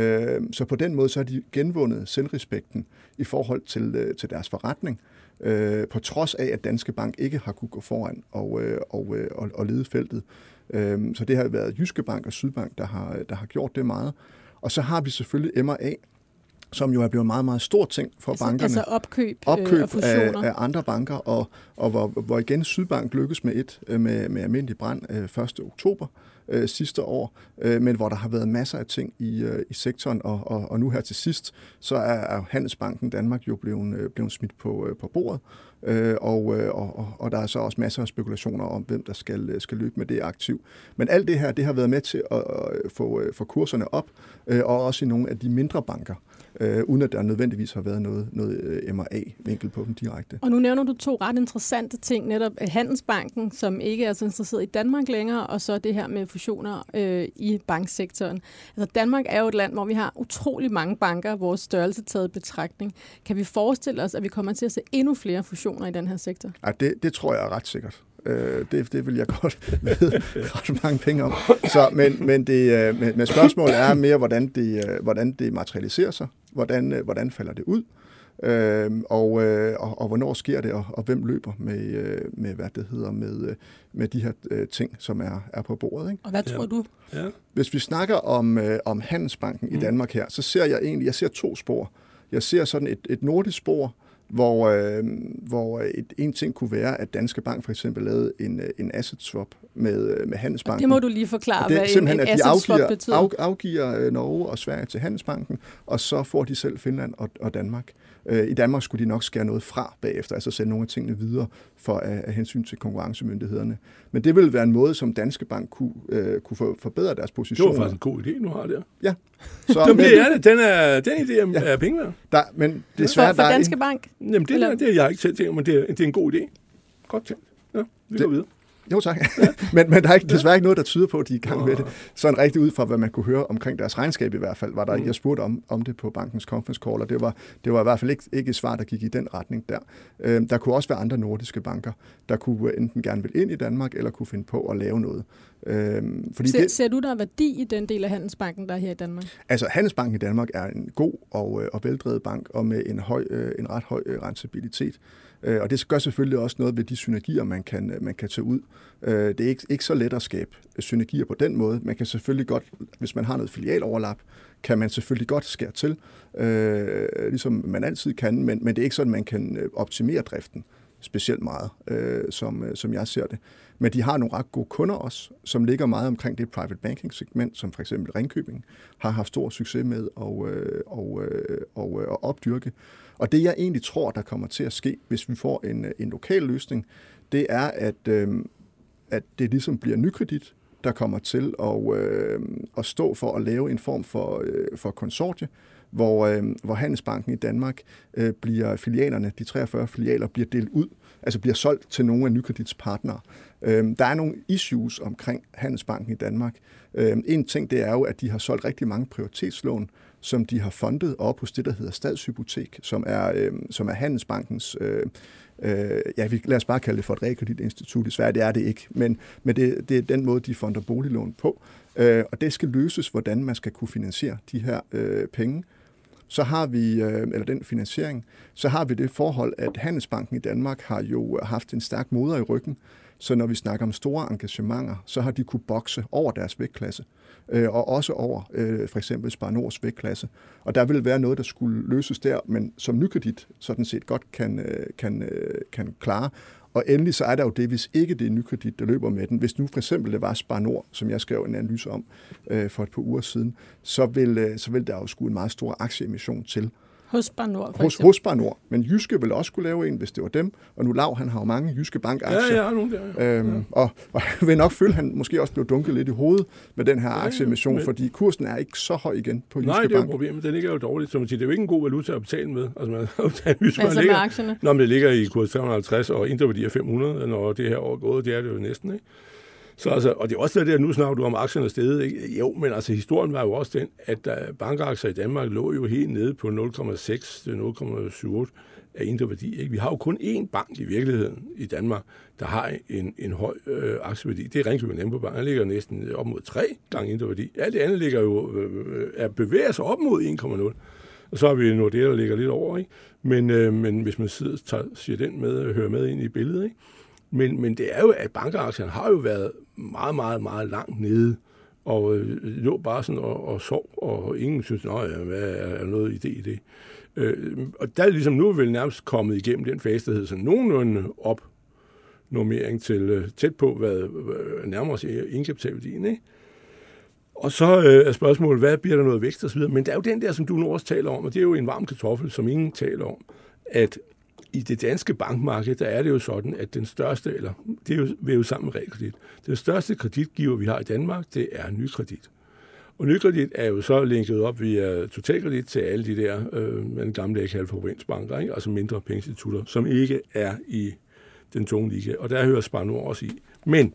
Så på den måde, så har de genvundet selvrespekten i forhold til, til deres forretning, på trods af, at Danske Bank ikke har kunne gå foran og, og, og, og lede feltet. Så det har været Jyske Bank og Sydbank, der har, der har gjort det meget. Og så har vi selvfølgelig M og A, som jo er blevet en meget, meget stor ting for
altså,
bankerne.
Altså opkøb,
opkøb
øh, og fusioner.
Af, af andre banker, og, og hvor, hvor igen Sydbank lykkes med et med, med almindelig brand øh, første oktober øh, sidste år, øh, men hvor der har været masser af ting i, øh, i sektoren, og, og, og nu her til sidst, så er, er Handelsbanken Danmark jo blevet, øh, blevet smidt på, øh, på bordet, øh, og, øh, og, og der er så også masser af spekulationer om, hvem der skal, skal løbe med det aktiv. Men alt det her, det har været med til at, at få, få kurserne op, øh, og også i nogle af de mindre banker. øh, uden at der nødvendigvis har været noget, noget øh, M og A-vinkel på dem direkte.
Og nu nævner du to ret interessante ting, netop Handelsbanken, som ikke er så interesseret i Danmark længere, og så det her med fusioner øh, i banksektoren. Altså Danmark er jo et land, hvor vi har utrolig mange banker, vores størrelse taget i betragtning. Kan vi forestille os, at vi kommer til at se endnu flere fusioner i den her sektor?
Ja, det, det tror jeg er ret sikkert. Øh, det, det vil jeg godt vide ret mange penge om. Så, men, men, det, men, men spørgsmålet er mere, hvordan det, hvordan det materialiserer sig, hvordan, hvordan falder det ud, øh, og, og, og hvornår sker det, og, og hvem løber med, med, hvad det hedder, med, med de her ting, som er, er på bordet. Ikke?
Og hvad tror
ja.
du?
Ja.
Hvis vi snakker om, om Handelsbanken mm. i Danmark her, så ser jeg egentlig, jeg ser to spor. Jeg ser sådan et, et nordisk spor, hvor, øh, hvor et, en ting kunne være, at Danske Bank for eksempel lavede en, en asset swap med, med Handelsbanken.
Og det må du lige forklare,
det,
hvad en, en asset swap betyder.
Af, afgiver Norge og Sverige til Handelsbanken, og så får de selv Finland og, og Danmark. Øh, I Danmark skulle de nok skære noget fra bagefter, altså sende nogle af tingene videre for af, af hensyn til konkurrencemyndighederne. Men det ville være en måde, som Danske Bank kunne, øh, kunne forbedre deres position.
Det var faktisk en god idé, nu har det.
Ja. Så,
Jamen, det er det. Den, er, den idé er,
ja.
er penge værd.
Der, men desværre,
for, for
der
Danske
en,
Bank?
Jamen, det, er, det er jeg ikke selv tænkt, men det er, det er en god idé. Godt tænkt. Ja, vi
det,
går videre.
Jo, tak. men, men der er ikke, desværre ikke noget, der tyder på, at de er i gang med det. Sådan rigtig ud fra, hvad man kunne høre omkring deres regnskab i hvert fald, var der ikke. Jeg spurgte om, om det på bankens conference call, og det var, det var i hvert fald ikke, ikke et svar, der gik i den retning der. Øhm, der kunne også være andre nordiske banker, der kunne enten gerne vil ind i Danmark, eller kunne finde på at lave noget. Øhm, fordi
ser,
det,
ser du, der er værdi i den del af Handelsbanken, der er her i Danmark?
Altså, Handelsbanken i Danmark er en god og, og veldrevet bank, og med en, høj, en ret høj rentabilitet. Og det gør selvfølgelig også noget ved de synergier, man kan, man kan tage ud. Det er ikke, ikke så let at skabe synergier på den måde. Man kan selvfølgelig godt, hvis man har noget filialoverlap, kan man selvfølgelig godt skære til, øh, ligesom man altid kan, men, men det er ikke sådan, man kan optimere driften specielt meget, øh, som, som jeg ser det. Men de har nogle ret gode kunder også, som ligger meget omkring det private banking segment, som for eksempel Ringkøbing har haft stor succes med at, øh, og, øh, og, øh, at opdyrke. Og det jeg egentlig tror, der kommer til at ske, hvis vi får en, en lokal løsning, det er, at, øh, at det ligesom bliver Nykredit, der kommer til at, øh, at stå for at lave en form for, øh, for konsortie, hvor, øh, hvor Handelsbanken i Danmark øh, bliver filialerne, de treogfyrre filialer, bliver delt ud, altså bliver solgt til nogle af Nykredits partnere. Øh, der er nogle issues omkring Handelsbanken i Danmark. Øh, en ting, det er jo, at de har solgt rigtig mange prioritetslån, som de har fundet op hos det, der hedder Stadshypotek, som er, øh, som er Handelsbankens, øh, øh, ja, vi, lad os bare kalde det for et realkreditinstitut. I Sverige, det er det ikke, men, men det, det er den måde, de funder boliglån på. Øh, og det skal løses, hvordan man skal kunne finansiere de her øh, penge. Så har vi, øh, eller den finansiering, så har vi det forhold, at Handelsbanken i Danmark har jo haft en stærk moder i ryggen, så når vi snakker om store engagementer, så har de kunne bokse over deres vægtklasse, øh, og også over øh, for eksempel Spar Nords vægtklasse. Og der vil være noget, der skulle løses der, men som Nykredit sådan set godt kan, øh, kan, øh, kan klare. Og endelig så er der jo det, hvis ikke det er Nykredit, der løber med den. Hvis nu for eksempel det var Spar Nord, som jeg skrev en analyse om øh, for et par uger siden, så vil, øh, så vil der jo skulle en meget stor aktieemission til.
Hos Spar Nord, for
hos, hos Spar Nord. Men Jyske vil også kunne lave en, hvis det var dem. Og nu Lav, han har jo mange Jyske Bank-aktier.
Ja, ja, nogle der. Ja.
Øhm, og, og jeg vil nok føle, at han måske også blev dunket lidt i hovedet med den her ja, aktieemission, men fordi kursen er ikke så høj igen på Jyske Bank.
Nej, det er jo problemet. Den ligger jo dårligt. Som man siger, det er jo ikke en god valuta at betale med. Altså, man har Jyske
altså
ligger,
med aktierne? Når
det ligger i kurs tre hundrede og halvtreds, og interværdi er fem hundrede, når det her år er gået, det er det jo næsten, ikke? Så altså, og det er også det der, nu snakker du om aktierne stedet, ikke? Jo, men altså historien var jo også den, at bankaktier i Danmark lå jo helt nede på nul komma seks til nul komma syvogtyve af indre værdi. Ikke? Vi har jo kun én bank i virkeligheden i Danmark, der har en, en høj øh, aktieværdi. Det er Ringkøbing Nembo-Bank. Den ligger næsten op mod tre gange indre værdi. Alt det andet ligger jo, øh, er bevæger sig op mod en komma nul. Og så har vi Nordea, der ligger lidt over. Ikke? Men, øh, men hvis man sidder, tager, siger den med, hører med ind i billedet, ikke? Men, men det er jo, at bankaktierne har jo været meget, meget, meget langt nede, og øh, lå bare sådan og, og sov, og ingen synes, at ja, hvad er der noget idé i det. Øh, og der er ligesom nu vel nærmest kommet igennem den fase, der hedder sådan nogenlunde opnormering til øh, tæt på, hvad øh, nærmere sig indkapitalværdien, ikke? Og så øh, er spørgsmålet, hvad bliver der noget vækst og så videre. Men der er jo den der, som du nu også taler om, og det er jo en varm kartoffel, som ingen taler om, at i det danske bankmarked, der er det jo sådan, at den største, eller det er jo, vi er jo sammen med realkredit, den største kreditgiver, vi har i Danmark, det er Nykredit. Og Nykredit er jo så linket op via Totalkredit til alle de der, øh, man gamle ikke kalder for provinsbanker, ikke? Altså mindre pengeinstitutter, som ikke er i den tunge liga. Og der hører Spar Nord også i. Men,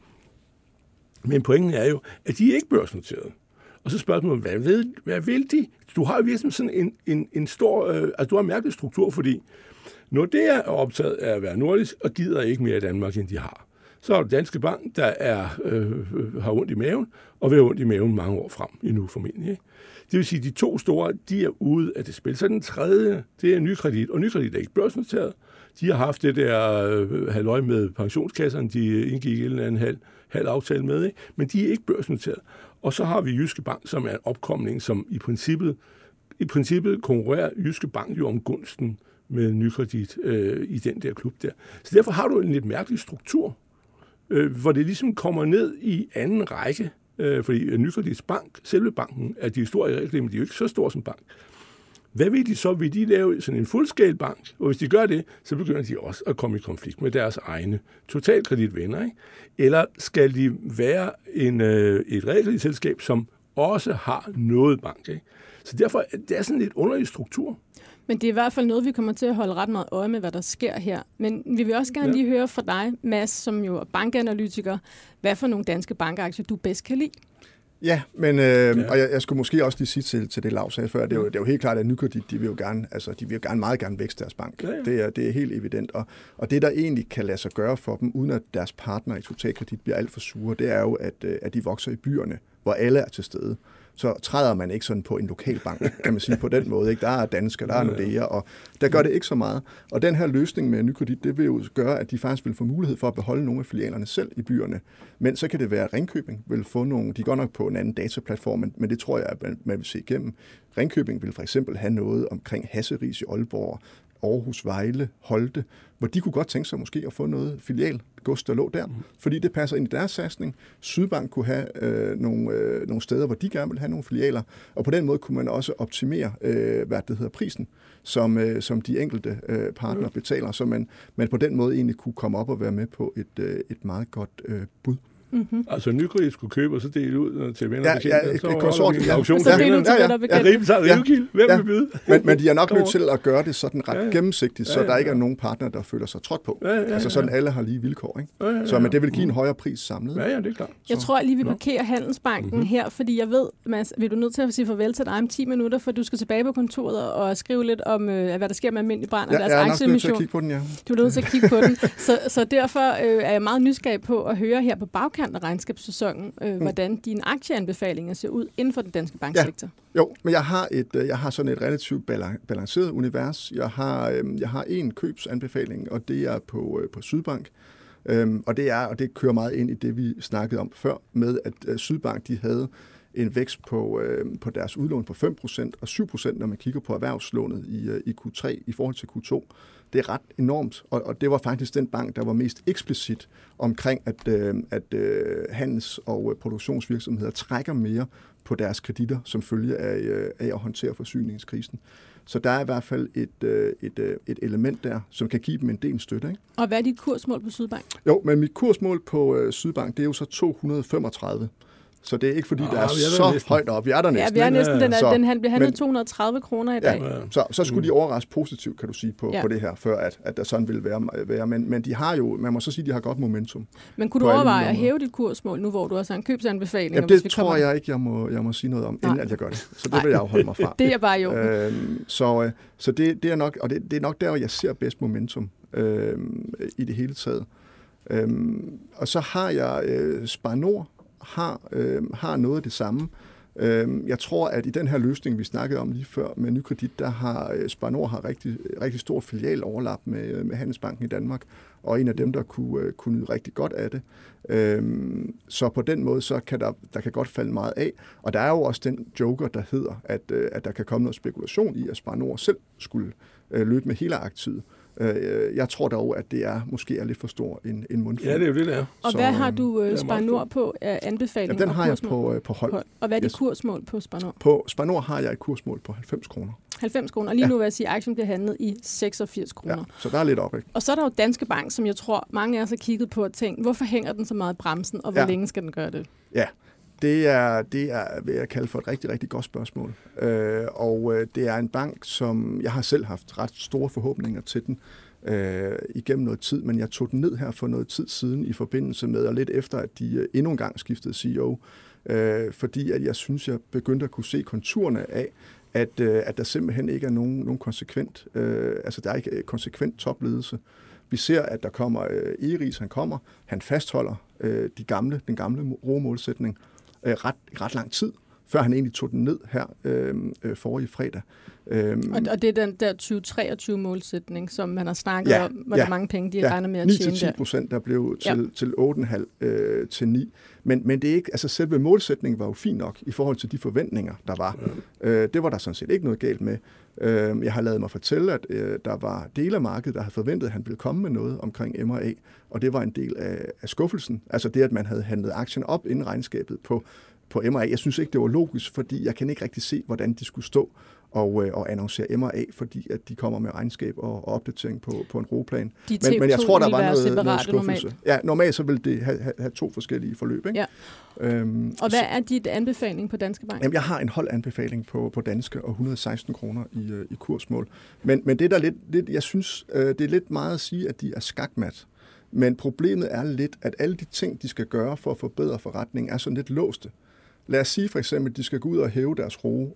men pointen er jo, at de er ikke børsnoterede. Og så spørger man, hvad, ved, hvad vil de? Du har jo virkelig sådan en, en, en stor, øh, altså du har en mærkelig struktur, fordi Nordea er optaget af at være nordisk og gider ikke mere i Danmark, end de har. Så er det Danske Bank, der er, øh, har ondt i maven, og vil have ondt i maven mange år frem endnu formentlig. Ikke? Det vil sige, at de to store, de er ude af det spil. Så den tredje, det er Nykredit, og Nykredit er ikke børsnoteret. De har haft det der øh, halvøje med pensionskasserne, de indgik en eller anden halv, halv aftale med, ikke? Men de er ikke børsnoteret. Og så har vi Jyske Bank, som er en opkomling, som i princippet, i princippet konkurrerer Jyske Bank jo om gunsten med Nykredit øh, i den der klub der. Så derfor har du en lidt mærkelig struktur, øh, hvor det ligesom kommer ned i anden række, øh, fordi Nykredits bank, selve banken, er de store i realkredit, men de er jo ikke så store som bank. Hvad vil de så? Vil de lave sådan en full-scale bank? Og hvis de gør det, så begynder de også at komme i konflikt med deres egne totalkreditvenner, ikke? Eller skal de være en, øh, et realkreditselskab, som også har noget bank, ikke? Så derfor det er sådan lidt underlig struktur.
Men det er i hvert fald noget, vi kommer til at holde ret meget øje med, hvad der sker her. Men vi vil også gerne ja. lige høre fra dig, Mads, som jo er bankanalytiker. Hvad for nogle danske bankaktier, du bedst kan lide?
Ja, men øh, ja. og jeg, jeg skulle måske også lige sige til, til det, Lav sagde før, det er, jo, det er jo helt klart, at Nykredit, de vil jo gerne, altså, de vil jo gerne meget gerne vækste deres bank. Ja, ja. Det, er, det er helt evident. Og, og det, der egentlig kan lade sig gøre for dem, uden at deres partner i Totalkredit bliver alt for sure, det er jo, at, at de vokser i byerne, hvor alle er til stede. Så træder man ikke sådan på en lokal bank, kan man sige på den måde. Ikke? Der er dansker, der er Nordea, og der gør det ikke så meget. Og den her løsning med Nykredit, det vil jo gøre, at de faktisk vil få mulighed for at beholde nogle af filialerne selv i byerne. Men så kan det være, at Ringkøbing vil få nogle, de går nok på en anden dataplatform, men, men det tror jeg, at man vil se igennem. Ringkøbing vil for eksempel have noget omkring Hasseris i Aalborg, Aarhus, Vejle, Holte, hvor de kunne godt tænke sig måske at få noget filial gods, der lå der, fordi det passer ind i deres satsning. Sydbank kunne have øh, nogle, øh, nogle steder, hvor de gerne vil have nogle filialer, og på den måde kunne man også optimere, øh, hvad det hedder, prisen, som, øh, som de enkelte øh, partner betaler, så man, man på den måde egentlig kunne komme op og være med på et, øh, et meget godt øh, bud.
Mm-hmm.
Altså Nykredit skulle købe, og så dele ud til venner.
Ja, ja, et, et konsort.
Ja.
Og så dele ud til venner bekendte.
Ja, Ribe, så Rivekilde. Hvem
ja.
vil byde?
Men, men de er nok nødt til at gøre det sådan ret ja, ja. gennemsigtigt, så
ja, ja, ja.
der ikke er nogen partner, der føler sig trådt på. Ja, ja, ja, ja. Altså sådan alle har lige vilkår. Ikke? Ja, ja, ja. Så men det vil give en højere pris samlet.
Ja, ja, det er klart.
Jeg tror lige, vi parkerer Handelsbanken mm-hmm. her, fordi jeg ved, Mads, vil du nødt til at sige farvel til dig om ti minutter, for du skal tilbage på kontoret og skrive lidt om, øh, hvad der sker med Almindelig Brand og
ja,
deres
aktieemission.
aktieemission.
Jeg er nok nødt til at kigge på den, ja.
Du er nødt til at kigge på den. Så, så derfor øh, er jeg meget nysgerrig på at høre her på bagkant af regnskabssæsonen, øh, mm. hvordan dine aktieanbefalinger ser ud inden for den danske banksektor.
Ja. Jo, men jeg har, et, jeg har sådan et relativt balanceret univers. Jeg har, øh, jeg har en købsanbefaling, og det er på, øh, på Sydbank. Øhm, og, det er, og det kører meget ind i det, vi snakkede om før, med at øh, Sydbank de havde en vækst på, øh, på deres udlån på fem procent og syv procent, når man kigger på erhvervslånet i, øh, i Q tre i forhold til Q to. Det er ret enormt, og, og det var faktisk den bank, der var mest eksplicit omkring, at, øh, at øh, handels- og øh, produktionsvirksomheder trækker mere på deres kreditter, som følge af, øh, af at håndtere forsyningskrisen. Så der er i hvert fald et, øh, et, et element der, som kan give dem en del støtte. Ikke?
Og hvad er dit kursmål på Sydbank?
Jo, men mit kursmål på øh, Sydbank, det er jo så to hundrede og femogtredive. Så det er ikke, fordi ah, der er, er så næsten. højt op. Vi er der næsten.
Ja, vi er næsten. Den, er,
så,
den han bliver handlet
men,
to hundrede og tredive kroner i dag.
Ja, så, så skulle de overraske positivt, kan du sige, på, ja. på det her, før at, at der sådan ville være. være. Men, men de har jo, man må så sige, at de har godt momentum.
Men kunne du overveje at hæve dit kursmål, nu hvor du også har en købsanbefaling?
Jamen, det tror kommer... jeg ikke, jeg må, jeg må sige noget om, inden at jeg gør det. Så det vil jeg afholde mig fra.
Det er bare jo.
Øhm, så så det, det, er nok, og det, det er nok der, hvor jeg ser bedst momentum øhm, i det hele taget. Øhm, og så har jeg øh, Spar Nord, Har, øh, har noget af det samme. Øh, jeg tror, at i den her løsning, vi snakkede om lige før med Nykredit, der har øh, Spar Nord har rigtig, rigtig stor filialoverlap med, med Handelsbanken i Danmark, og en af dem, der kunne, øh, kunne nyde rigtig godt af det. Øh, så på den måde, så kan der, der kan godt falde meget af. Og der er jo også den joker, der hedder, at, øh, at der kan komme noget spekulation i, at Spar Nord selv skulle øh, løbe med hele aktiet. Jeg tror dog, at det er måske er lidt for stor en, en mundfuld.
Ja, det er jo det, der.
Og
så,
hvad har du uh, Spar Nord på af anbefalinger?
Ja, den har jeg på, på hold.
Og hvad er dit
yes.
kursmål på Spar Nord?
På Spar Nord har jeg et kursmål på halvfems kroner.
halvfems kroner. Og lige ja. nu vil jeg sige, at aktien bliver handlet i seksogfirs kroner.
Ja, så der er lidt op, ikke?
Og så er der jo Danske Bank, som jeg tror, mange af os har kigget på og tænkt, hvorfor hænger den så meget i bremsen, og hvor ja. længe skal den gøre det?
Ja, Det er, det er, vil jeg kalde for et rigtig, rigtig godt spørgsmål. Øh, og øh, det er en bank, som jeg har selv haft ret store forhåbninger til den øh, igennem noget tid, men jeg tog den ned her for noget tid siden i forbindelse med, og lidt efter, at de øh, endnu en gang skiftede C E O, øh, fordi at jeg synes, jeg begyndte at kunne se konturerne af, at, øh, at der simpelthen ikke er nogen, nogen konsekvent, øh, altså der er ikke konsekvent topledelse. Vi ser, at der kommer øh, Eris, han kommer, han fastholder øh, de gamle, den gamle roemålsætning øh, ret, ret lang tid, før han egentlig tog den ned her øh, øh, forrige fredag. Øhm,
og, og det er den der tyve treogtyve-målsætning, som man har snakket
ja,
om, hvor
ja,
der mange penge, de
ja,
regner med at tjene der.
ni til ti procent, der blev til,
ja.
til otte komma fem øh, til ni. Men, men det er ikke, altså selve målsætningen var jo fin nok i forhold til de forventninger, der var. Ja. Øh, det var der sådan set ikke noget galt med. Øh, jeg har ladet mig fortælle, at øh, der var dele af markedet, der havde forventet, at han ville komme med noget omkring M og A, og det var en del af, af skuffelsen. Altså det, at man havde handlet aktien op inden regnskabet på på M og A. Jeg synes ikke, det var logisk, fordi jeg kan ikke rigtig se, hvordan de skulle stå og, og annoncere M og A, fordi at de kommer med regnskab og, og opdatering på, på en roeplan.
De
men, men jeg tror, der var noget, noget
skuffelse.
Normalt. Ja, normalt så vil det have, have, have to forskellige forløb. Ikke?
Ja.
Øhm,
og hvad er dit anbefaling på Danske Bank?
Jamen, jeg har en holdanbefaling på, på Danske og et hundrede og seksten kroner i, i kursmål. Men, men det der lidt, lidt, jeg synes, det er lidt meget at sige, at de er skakmat. Men problemet er lidt, at alle de ting, de skal gøre for at forbedre forretningen, er sådan lidt låste. Lad os sige for eksempel, at de skal gå ud og hæve deres roe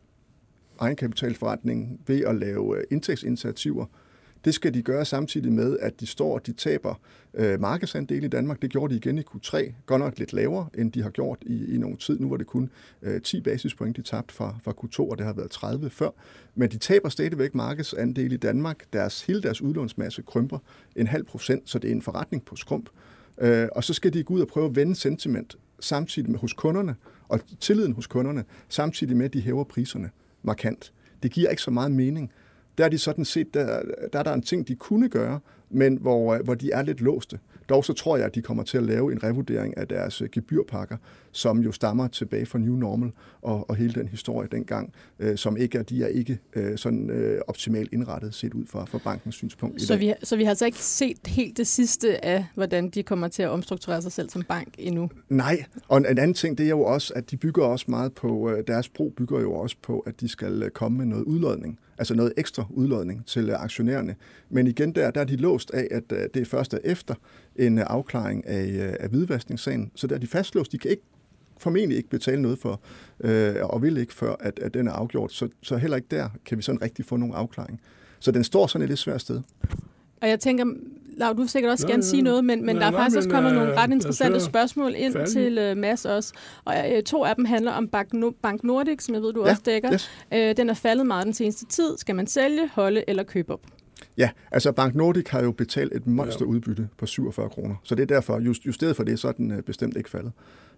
egenkapitalforretning ved at lave indtægtsinitiativer. Det skal de gøre samtidig med, at de står og de taber øh, markedsandel i Danmark. Det gjorde de igen i Q tre, godt nok lidt lavere, end de har gjort i, i nogen tid. Nu var det kun øh, ti basispoint, de tabte fra, fra Q to, og det har været tredive før. Men de taber stadigvæk markedsandel i Danmark. Deres, hele deres udlånsmasse krymper en halv procent, så det er en forretning på skrump. Øh, og så skal de gå ud og prøve at vende sentiment samtidig med hos kunderne, og tilliden hos kunderne, samtidig med, at de hæver priserne markant. Det giver ikke så meget mening. Der er de sådan set, der, der er der en ting, de kunne gøre, men hvor, hvor de er lidt låste. Dog så tror jeg, at de kommer til at lave en revurdering af deres gebyrpakker, som jo stammer tilbage fra New Normal og, og hele den historie dengang, øh, som ikke er, de er ikke øh, sådan øh, optimalt indrettet set ud fra, fra bankens synspunkt.
Så vi, så vi har altså ikke set helt det sidste af, hvordan de kommer til at omstrukturere sig selv som bank endnu?
Nej, og en, en anden ting, det er jo også, at de bygger også meget på, deres brug bygger jo også på, at de skal komme med noget udlodning. Altså noget ekstra udlodning til aktionærerne. Men igen der, der er de låst af, at det er først efter en afklaring af, af hvidvaskningssagen. Så der er de fastlåst. De kan ikke, formentlig ikke betale noget for, øh, og vil ikke før, at, at den er afgjort. Så, så heller ikke der kan vi sådan rigtig få nogen afklaring. Så den står sådan et lidt svært sted.
Og jeg tænker, Lau, du vil sikkert også
ja,
gerne
ja.
sige noget, men, men
ja,
der er
nej,
faktisk
men,
også kommet
øh,
nogle ret interessante spørgsmål ind
færdig.
til uh, Mads også. Og uh, to af dem handler om Bank, no- Bank Nordic, som jeg ved, du
ja,
også dækker.
Yes.
Uh, den er faldet meget den seneste tid. Skal man sælge, holde eller købe op?
Ja, altså Bank Nordic har jo betalt et monsterudbytte på syvogfyrre kroner. Så det er derfor, just, justeret for det, så er den uh, bestemt ikke faldet.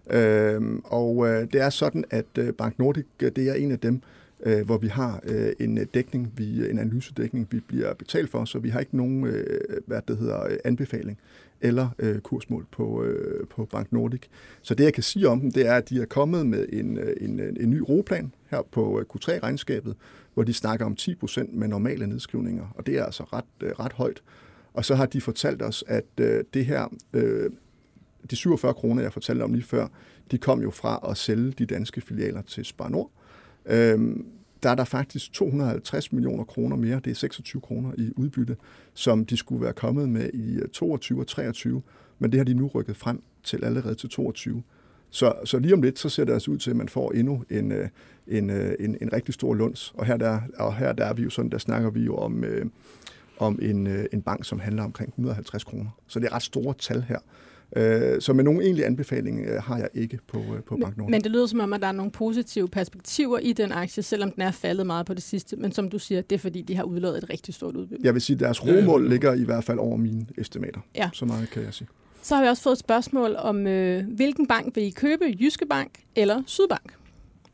Uh, og uh, det er sådan, at uh, Bank Nordic, det er en af dem, uh, hvor vi har uh, en dækning, vi, en analysedækning, vi bliver betalt for, så vi har ikke nogen uh, hvad det hedder, anbefaling eller uh, kursmål på, uh, på Bank Nordic. Så det, jeg kan sige om dem, det er, at de er kommet med en, en, en ny roeplan her på Q tre-regnskabet, hvor de snakker om ti procent med normale nedskrivninger, og det er altså ret, ret højt. Og så har de fortalt os, at øh, det her, øh, de syvogfyrre kroner, jeg fortalte om lige før, de kom jo fra at sælge de danske filialer til Spar Nord. Øh, der er der faktisk to hundrede og halvtreds millioner kroner mere, det er seksogtyve kroner i udbytte, som de skulle være kommet med i toogtyve og treogtyve, men det har de nu rykket frem til allerede til toogtyve. Så, så lige om lidt, så ser det altså ud til, at man får endnu en, en, en, en rigtig stor luns. Og her, der, og her der er vi jo sådan, der snakker vi jo om, øh, om en, en bank, som handler omkring et hundrede og halvtreds kroner. Så det er ret store tal her. Øh, så med nogen egentlig anbefaling øh, har jeg ikke på, øh, på Bank Nordic.
Men det lyder som om, at der er nogle positive perspektiver i den aktie, selvom den er faldet meget på det sidste. Men som du siger, det er fordi, de har udlået et rigtig stort udbytte.
Jeg vil sige, at deres roemål ligger i hvert fald over mine estimater.
Ja.
Så meget kan jeg sige.
Så har vi også fået et spørgsmål om, øh, hvilken bank vil I købe? Jyske Bank eller Sydbank?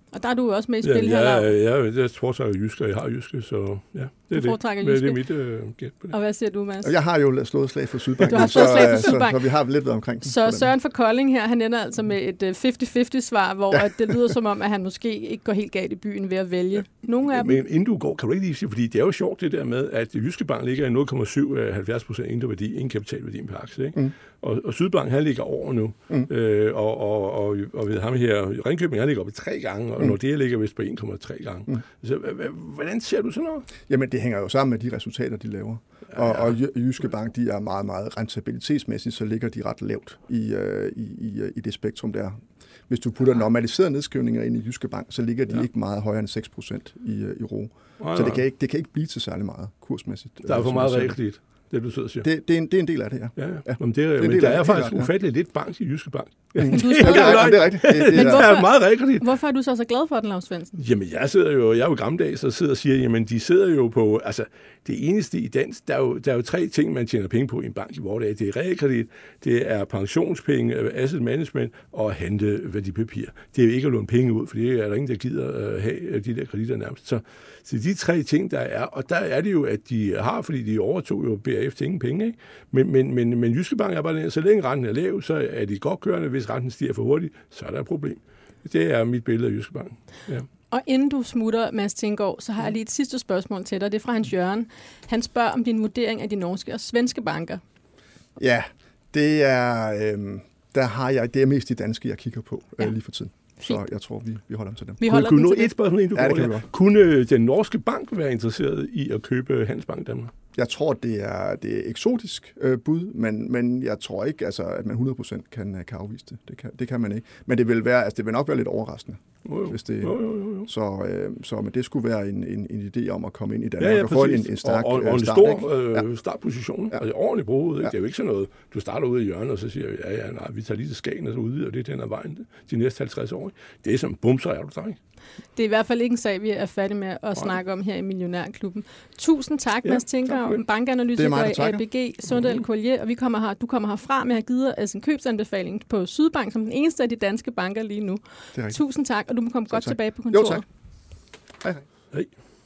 Og der er du også med i
Ja,
spil her,
ja,
Lav.
ja, ja, jeg foretrækker Jyske, og jeg har Jyske, så ja, det er
Du foretrækker
det.
Jyske.
Men det er mit øh, gæt på det.
Og hvad siger du, Mads?
Jeg har jo slået slag for Sydbank.
Du har slået slag for
så,
Sydbank.
Så, så vi har lidt været omkring den.
Så Søren fra Kolding her, han ender altså med et halvtreds halvtreds svar, hvor ja. at det lyder som om, at han måske ikke går helt galt i byen ved at vælge ja. nogle af dem.
Men inden du går, kan du ikke lige sige, fordi det er jo sjovt det der med, at Jyske Bank ligger i nul komma syvoghalvfjerds procent indre-værdi, ingen kapitalværdi per aktie, ikke? Mm. Og, og Sydbank, han ligger over nu, mm. øh, og, og, og, og ved ham her, Ringkøbing, han ligger oppe i tre gange, og mm. Nordea ligger vist på en komma tre gange. Mm. Så hvordan ser du sådan noget?
Jamen, det hænger jo sammen med de resultater, de laver. Ja, ja. Og, og Jyske Bank, de er meget, meget rentabilitetsmæssigt, så ligger de ret lavt i, øh, i, i, i det spektrum der. Hvis du putter normaliserede nedskrivninger ind i Jyske Bank, så ligger de ja. ikke meget højere end seks procent i, i R O. Nej, så det kan, ikke, det kan ikke blive til særlig meget kursmæssigt.
Der er for meget rigtigt. Det, du sidder og siger.
Det, det, er en, det er en del af det, ja.
ja, ja. ja. Men det er, det er men der er faktisk ufatteligt lidt bank i Jyske Bank.
Ja. Mm. det, er, det er rigtigt. Det, det
men
er,
hvorfor,
er meget rigtigt.
Hvorfor er du så så glad for den, Lars Svendsen?
Jamen, jeg sidder jo, jeg er jo gammeldags og sidder og siger, jamen, de sidder jo på, altså, det eneste i dansk, der er jo, der er jo tre ting, man tjener penge på i en bank i vores dag. Det er realkredit, det er pensionspenge, asset management og hente værdipapir. Det er jo ikke at låne penge ud, for det er der ingen, der gider uh, have de der kreditter nærmest. Så, så de tre ting, der er, og der er det jo, at de har, fordi de overtog jo B R F til ingen penge, ikke? Men, men, men, men Jyske Bank er bare den, så længe renten er lav, så er de godt kørende. Hvis renten stiger for hurtigt, så er der et problem. Det er mit billede af Jyske Bank. Ja.
Og inden du smutter, Mads Tinggaard, så har jeg lige et sidste spørgsmål til dig. Det er fra Hans Jørgen. Han spørger om din vurdering af de norske og svenske banker.
Ja, det er, øh, der har jeg, det er mest de danske, jeg kigger på ja. øh, lige for tiden. Så jeg tror, vi, vi holder dem til dem.
Vi holder
kunne
dem
du
til
et spørgsmål, inden du
ja,
går her? Kunne den norske bank være interesseret i at købe Handelsbank Danmark?
Jeg tror, det er, det er eksotisk øh, bud, men, men jeg tror ikke, altså, at man hundrede procent kan, kan afvise det. Det kan, det kan man ikke. Men det vil, være, altså, det vil nok være lidt overraskende.
Jo, jo.
Hvis det,
jo, jo, jo.
Så, øh, så men det skulle være en, en, en idé om at komme ind i Danmark
ja, ja,
og få en, en stærk
og, og, og en
start,
stor øh,
ja.
startposition.
Ja.
Altså ordentligt bruget.
Ja.
Det er jo ikke sådan noget, du starter ude i hjørnet, og så siger ja, ja, nej, vi tager lige til Skagen, og så udvider det den her vejen de næste halvtreds år. Det er som bumser, er du der, ikke?
Det er i hvert fald ikke en sag, vi er færdige med at Nej. snakke om her i Millionærklubben. Tusind tak, ja, Mads Tinggaard, bankanalytiker i A B G, Sundal Collier, og vi kommer her, du kommer herfra med at have givet os en købsanbefaling på Sydbank, som den eneste af de danske banker lige nu. Tusind tak, og du må komme så godt tak. tilbage på kontoret.
Jo, tak. Hej, hej.
Hej.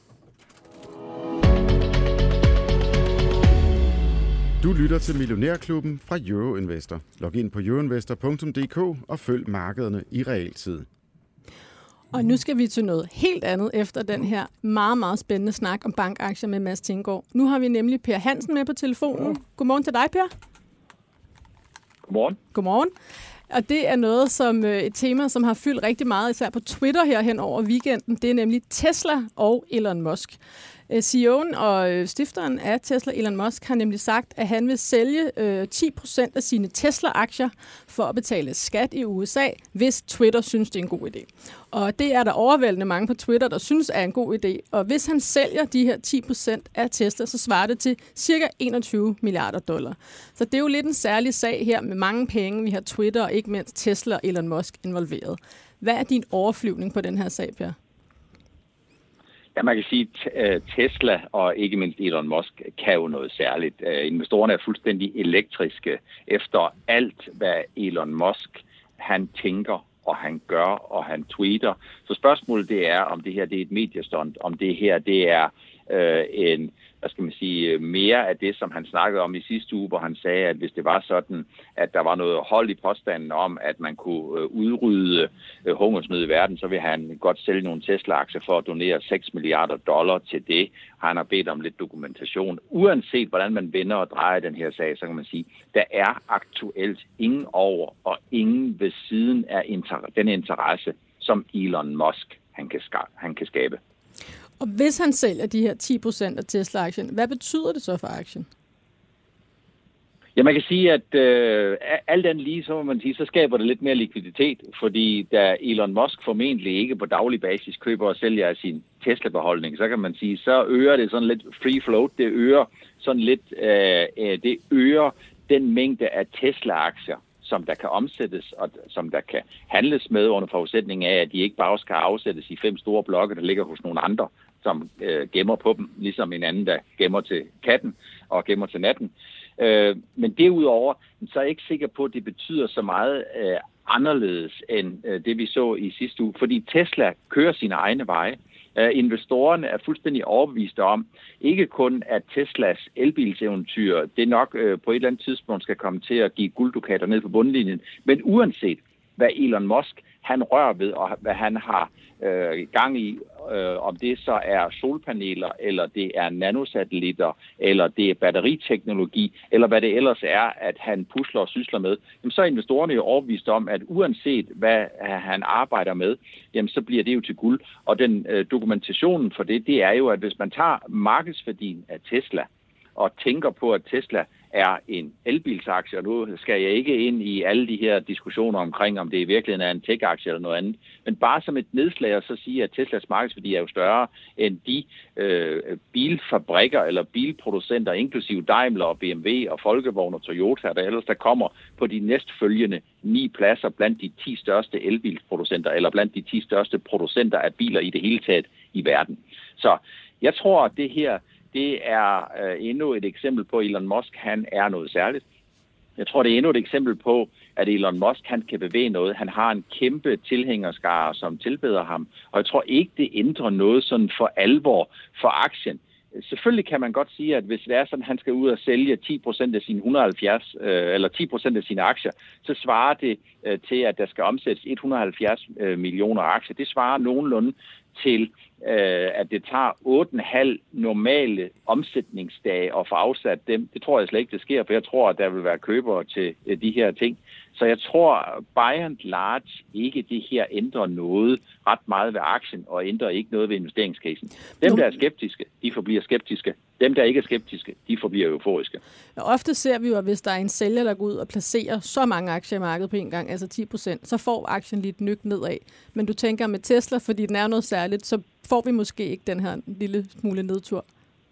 Du lytter til Millionærklubben fra Euroinvestor. Log ind på euroinvestor punktum d k og følg markederne i realtid.
Og nu skal vi til noget helt andet efter den her meget, meget spændende snak om bankaktier med Mads Tinggaard. Nu har vi nemlig Per Hansen med på telefonen. Godmorgen til dig, Per.
Godmorgen.
Godmorgen. Og det er noget som et tema, som har fyldt rigtig meget, især på Twitter her hen over weekenden. Det er nemlig Tesla og Elon Musk. C E O'en og stifteren af Tesla, Elon Musk, har nemlig sagt, at han vil sælge øh, ti procent af sine Tesla-aktier for at betale skat i U S A, hvis Twitter synes, det er en god idé. Og det er der overvældende mange på Twitter, der synes er en god idé. Og hvis han sælger de her ti procent af Tesla, så svarer det til cirka enogtyve milliarder dollar. Så det er jo lidt en særlig sag her med mange penge. Vi har Twitter og ikke mindst Tesla og Elon Musk involveret. Hvad er din overflyvning på den her sag, Per?
Ja, man kan sige, at Tesla og ikke mindst Elon Musk kan jo noget særligt. Investorerne er fuldstændig elektriske efter alt, hvad Elon Musk han tænker og han gør og han tweeter. Så spørgsmålet det er, om det her det er et mediestunt, om det her det er øh, en hvad skal man sige, mere af det, som han snakkede om i sidste uge, hvor han sagde, at hvis det var sådan, at der var noget hold i påstanden om, at man kunne udrydde hungersnød i verden, så vil han godt sælge nogle Tesla-aktier for at donere seks milliarder dollar til det. Han har bedt om lidt dokumentation. Uanset hvordan man vender og drejer den her sag, så kan man sige, der er aktuelt ingen over og ingen ved siden af inter- den interesse, som Elon Musk han kan, ska- han kan skabe.
Og hvis han sælger de her ti procent af Tesla-aktien, hvad betyder det så for aktien?
Ja, man kan sige, at øh, alt andet lige, så må man sige, så skaber det lidt mere likviditet, fordi da Elon Musk formentlig ikke på daglig basis køber og sælger af sin Tesla-beholdning, så kan man sige, så øger det sådan lidt free float, det øger sådan lidt, øh, det øger den mængde af Tesla-aktier, som der kan omsættes og som der kan handles med under forudsætning af, at de ikke bare skal afsættes i fem store blokke, der ligger hos nogle andre, som øh, gemmer på dem, ligesom en anden, der gemmer til katten og gemmer til natten. Øh, men derudover, så er jeg ikke sikker på, at det betyder så meget øh, anderledes end øh, det, vi så i sidste uge, fordi Tesla kører sine egne veje. Uh, investorerne er fuldstændig overbeviste om, ikke kun at Teslas elbilseventyr, det nok uh, på et eller andet tidspunkt skal komme til at give gulddukater ned på bundlinjen, men uanset hvad Elon Musk han rører ved, og hvad han har øh, gang i, øh, om det så er solpaneler, eller det er nanosatellitter, eller det er batteriteknologi, eller hvad det ellers er, at han pusler og sysler med, jamen, så er investorerne jo overbevist om, at uanset hvad han arbejder med, jamen, så bliver det jo til guld. Og den øh, dokumentationen for det, det er jo, at hvis man tager markedsværdien af Tesla, og tænker på, at Tesla er en elbilsaktie, og nu skal jeg ikke ind i alle de her diskussioner omkring, om det i virkeligheden er en tech-aktie eller noget andet, men bare som et nedslag så sige, at Teslas markedsværdi er jo større end de øh, bilfabrikker eller bilproducenter, inklusive Daimler og B M W og Folkevogn og Toyota, der ellers der kommer på de næstfølgende ni pladser blandt de ti største elbilsproducenter, eller blandt de ti største producenter af biler i det hele taget i verden. Så jeg tror, at det her det er øh, endnu et eksempel på, at Elon Musk han er noget særligt. Jeg tror, det er endnu et eksempel på, at Elon Musk han kan bevæge noget. Han har en kæmpe tilhængerskare, som tilbeder ham. Og jeg tror ikke, det ændrer noget sådan for alvor for aktien. Selvfølgelig kan man godt sige, at hvis det er sådan, at han skal ud og sælge ti procent af sine et hundrede og halvfjerds, øh, eller ti procent af sine aktier, så svarer det øh, til, at der skal omsættes et hundrede og halvfjerds øh, millioner aktier. Det svarer nogenlunde til, øh, at det tager otte komma fem normale omsætningsdage at få afsat dem. Det tror jeg slet ikke, det sker, for jeg tror, at der vil være købere til øh, de her ting. Så jeg tror, by and large ikke det her ændrer noget ret meget ved aktien, og ændrer ikke noget ved investeringscasen. Dem, der er skeptiske, de forbliver skeptiske. Dem, der ikke er skeptiske, de forbliver euforiske.
Ja, ofte ser vi jo, at hvis der er en sælger, der går ud og placerer så mange aktier i markedet på en gang, altså ti procent, så får aktien lidt nyk nedad. Men du tænker med Tesla, fordi den er noget særligt, så får vi måske ikke den her lille smule nedtur.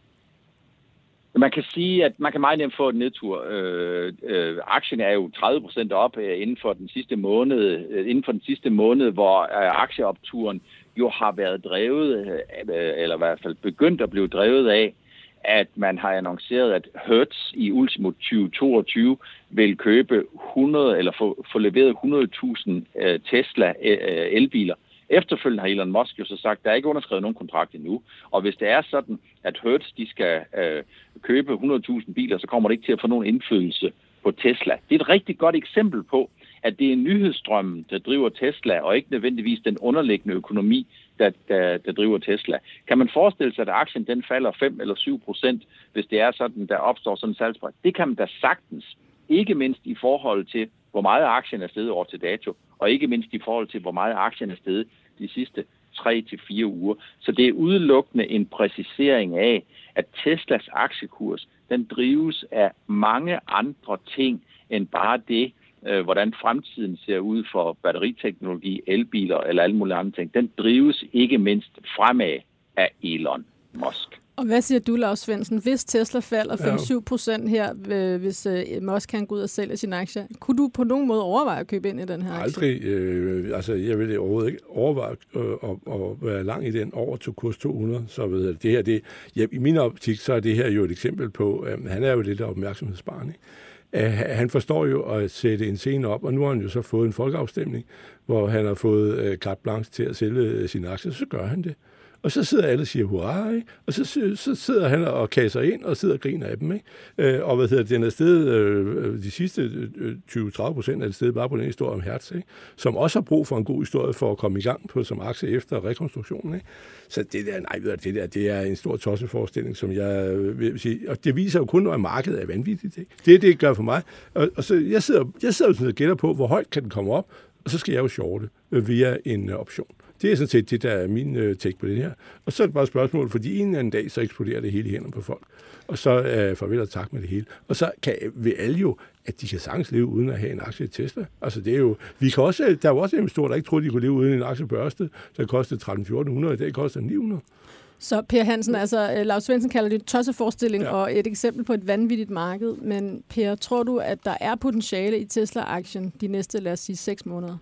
Man kan sige, at man kan meget nemt få en nedtur. Øh, øh, aktien er jo tredive procent op øh, inden for den sidste måned, øh, inden for den sidste måned, hvor øh, aktieopturen jo har været drevet, øh, eller i hvert fald begyndt at blive drevet af, at man har annonceret, at Hertz i ultimo tyve toogtyve vil købe hundrede eller få, få leveret hundrede tusind øh, Tesla øh, elbiler. Efterfølgende har Elon Musk jo så sagt, at der er ikke underskrevet nogen kontrakt endnu. Og hvis det er sådan, at Hertz de skal øh, købe hundrede tusind biler, så kommer det ikke til at få nogen indflydelse på Tesla. Det er et rigtig godt eksempel på, at det er nyhedsstrømmen, der driver Tesla, og ikke nødvendigvis den underliggende økonomi, der, der, der driver Tesla. Kan man forestille sig, at aktien den falder fem eller syv procent, hvis det er sådan, der opstår sådan en salgspris? Det kan man da sagtens. Ikke mindst i forhold til, hvor meget aktien er steget over til dato, og ikke mindst i forhold til, hvor meget aktien er steget de sidste tre til fire uger. Så det er udelukkende en præcisering af, at Teslas aktiekurs, den drives af mange andre ting, end bare det, øh, hvordan fremtiden ser ud for batteriteknologi, elbiler eller alle mulige andre ting. Den drives ikke mindst fremad af Elon Musk.
Og hvad siger du, Lars Svendsen? Hvis Tesla falder fem til syv procent her, hvis Musk kan gå ud og sælge sine aktier, kunne du på nogen måde overveje at købe ind i den her aktie?
Aldrig. Øh, altså, jeg vil overhovedet ikke overveje øh, at, at være lang i den over til kurs to hundrede. Så ved jeg, det her, det, ja, i min optik, så er det her jo et eksempel på, øh, han er jo lidt opmærksomhedsbarn, ikke? Han forstår jo at sætte en scene op, og nu har han jo så fået en folkeafstemning, hvor han har fået carte blanche til at sælge sine aktier, så gør han det. Og så sidder alle og siger hurra, ikke? Og så, så sidder han og kasser ind og sidder og griner af dem, ikke? Øh, og hvad hedder det, den er stedet, øh, de sidste øh, tyve til tredive procent er det stedet bare på den historie om Hertz, ikke? Som også har brug for en god historie for at komme i gang på som aktie efter rekonstruktionen, ikke? Så det der, nej, det der, det er en stor tosseforestilling, som jeg vil sige, og det viser jo kun, at markedet er vanvittigt, ikke? Det det gør for mig. Og, og så jeg sidder, jeg sidder og gætter på, hvor højt kan den komme op, og så skal jeg jo shorte via en option. Det er sådan set det, der er min øh, take på det her. Og så er det bare et spørgsmål, fordi en eller anden dag, så eksploderer det hele i hænderne på folk. Og så øh, farvel og tak med det hele. Og så kan vi alle jo, at de kan sagtens leve uden at have en aktie i Tesla. Altså det er jo, vi kan også, der er jo også en stor, der ikke troede, de kunne leve uden en aktie på Ørsted, der kostede tretten til fjorten hundrede, i dag koster ni hundrede.
Så Per Hansen, altså Lars Svendsen kalder det en tosseforestilling, ja, og et eksempel på et vanvittigt marked. Men Per, tror du, at der er potentiale i Tesla-aktien de næste, lad os sige, seks måneder?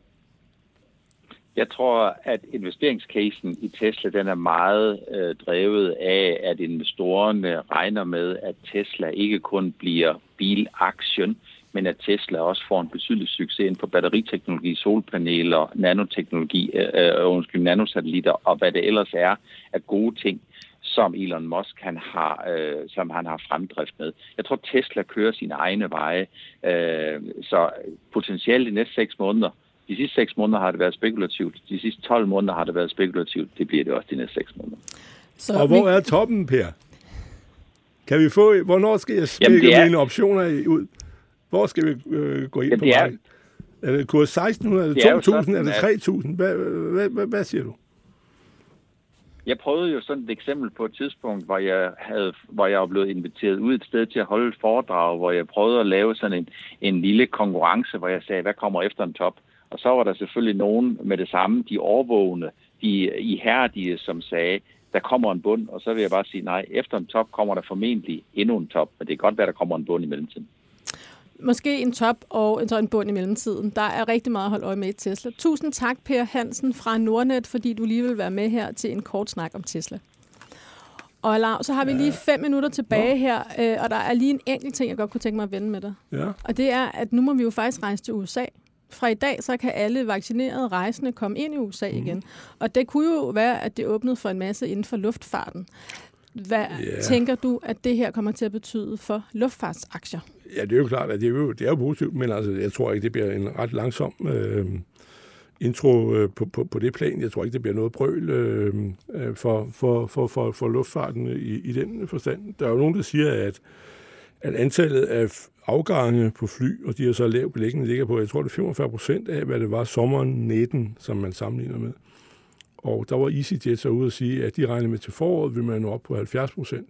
Jeg tror, at investeringscasen i Tesla den er meget øh, drevet af, at investorerne regner med, at Tesla ikke kun bliver bilaktien, men at Tesla også får en betydelig succes inden for batteriteknologi, solpaneler, nanoteknologi, øh, undskyld, nanosatellitter og hvad det ellers er af gode ting, som Elon Musk han har, øh, som han har fremdrift med. Jeg tror, Tesla kører sine egne veje, øh, så potentielt de næste seks måneder, de sidste seks måneder har det været spekulativt, de sidste tolv måneder har det været spekulativt, det bliver det også de næste seks måneder.
Så og hvor er toppen, Per? Kan vi få, hvornår skal jeg smække er... mine optioner ud? Hvor skal vi øh, gå ind Jamen, på vej? Er... er det kurs seksten hundrede, er det to tusind, er det tre tusind? Hvad, hvad, hvad, hvad siger du?
Jeg prøvede jo sådan et eksempel på et tidspunkt, hvor jeg havde, hvor jeg var blevet inviteret ud et sted til at holde et foredrag, hvor jeg prøvede at lave sådan en, en lille konkurrence, hvor jeg sagde, hvad kommer efter en top? Og så var der selvfølgelig nogen med det samme, de overvågende, de ihærdige, som sagde, der kommer en bund, og så vil jeg bare sige, nej, efter en top kommer der formentlig endnu en top, men det kan godt være, der kommer en bund i mellemtiden.
Måske en top og en, en bund i mellemtiden. Der er rigtig meget at holde øje med i Tesla. Tusind tak, Per Hansen fra Nordnet, fordi du lige vil være med her til en kort snak om Tesla. Og Lav, så har vi lige fem minutter tilbage Nå. her, øh, og der er lige en enkelt ting, jeg godt kunne tænke mig at vende med dig. Ja. Og det er, at nu må vi jo faktisk rejse til U S A. Fra i dag, så kan alle vaccinerede rejsende komme ind i U S A igen. Mm. Og det kunne jo være, at det åbnede for en masse inden for luftfarten. Hvad yeah. tænker du, at det her kommer til at betyde for luftfartsaktier? Ja,
det er jo klart, at det er jo, det er jo positivt, men altså, jeg tror ikke, det bliver en ret langsom øh, intro øh, på, på, på det plan. Jeg tror ikke, det bliver noget brøl øh, for, for, for, for, for luftfarten i, i den forstand. Der er jo nogen, der siger, at, at antallet af afgange på fly, og de har så lav belægning, ligger på, jeg tror, det er femogfyrre procent af, hvad det var sommeren nitten, som man sammenligner med. Og der var EasyJet så ude at sige, at de regner med til foråret, vil man nå op på halvfjerds procent.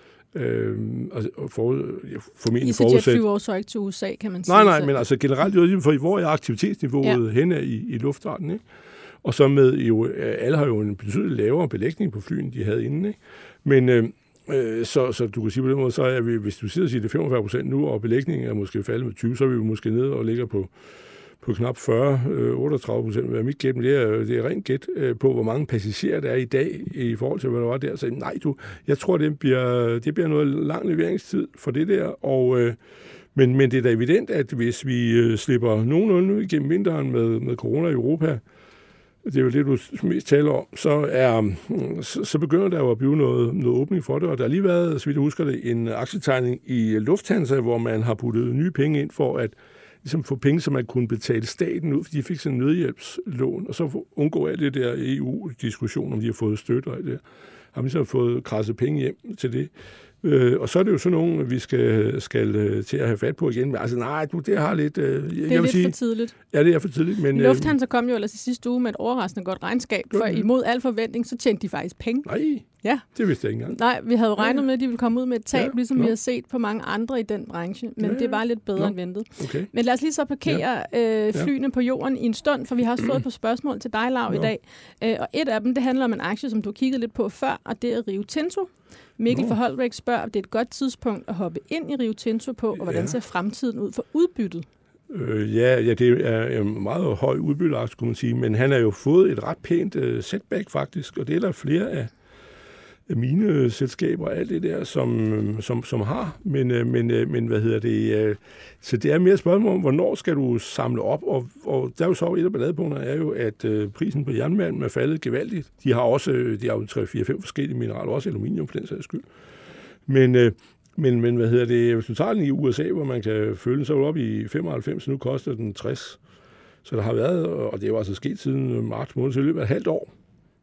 Øhm, altså, for, formentlig
EasyJet flyver så ikke til U S A, kan man sige.
Nej, nej, men altså generelt, for hvor er aktivitetsniveauet ja. henne i, i luftfarten, ikke? Og så med, jo, alle har jo en betydeligt lavere belægning på flyen, de havde inden, ikke? Men øh, så, så du kan sige på den måde, så er vi, hvis du sidder og siger, det er femogfyrre procent nu, og belægningen er måske faldet med tyve, så er vi måske nede og ligger på på knap fyrre til otteogtredive procent. Mit gæt, det er, det er rent gæt på, hvor mange passagerer der er i dag i forhold til, hvad der var der. Så nej, du, jeg tror, det bliver, det bliver noget lang leveringstid for det der. Og, øh, men, men det er da evident, at hvis vi øh, slipper nogenlunde igennem vinteren med, med corona i Europa, det er jo det, du mest taler om, så, er, så, så begynder der jo at blive noget, noget åbning for det. Og der har lige været, så vidt jeg husker det, en aktietegning i Lufthansa, hvor man har puttet nye penge ind for at ligesom få penge, så man kunne betale staten ud, fordi de fik sådan en nødhjælpslån, og så undgå alt det der E U-diskussion, om de har fået støtte og det. Har vi så fået krasset penge hjem til det. Øh, og så er det jo sådan nogen, vi skal, skal til at have fat på igen. Men altså, nej, du, det har lidt... Øh,
det er
jeg vil
lidt
sige,
for tidligt.
Ja, det er for tidligt. Men,
Lufthansa kom jo ellers i sidste uge med et overraskende godt regnskab, for imod al forventning, så tjente de faktisk penge.
Nej,
ja.
Det vidste jeg ikke engang.
Nej, vi havde jo regnet med, at de ville komme ud med et tab, ja, ligesom no. vi har set på mange andre i den branche, men ja, det var lidt bedre no. end ventet. Okay. Men lad os lige så parkere ja. øh, flyene ja. på jorden i en stund, for vi har også fået et par spørgsmål til dig, Lav, no. i dag. Øh, og et af dem, det handler om en aktie, som du kiggede lidt på før, og det er Rio Tinto. Mikkel no. fra Holbæk spørger, om det er et godt tidspunkt at hoppe ind i Rio Tinto på, og hvordan ja. ser fremtiden ud for udbyttet?
Øh, ja, ja, det er en meget høj udbytteaktie, kunne man sige, men han har jo fået et ret pænt uh, setback faktisk, og det er der flere af mine selskaber og alt det der, som, som, som har. Men, uh, men, uh, men hvad hedder det? Uh, så det er mere et spørgsmål om, hvornår skal du samle op, og, og der er jo så et af balladepunkterne er jo, at uh, prisen på jernmalm er faldet gevaldigt. De har også, de har jo tre, fire, fem forskellige mineraler, også aluminium for den sags skyld. Men uh, Men, men hvad hedder det? Hvis du tager den i U S A, hvor man kan følge den, så er du op i femoghalvfems, så nu koster den tres. Så der har været, og det er jo altså sket siden marts måned, så i løbet af et halvt år.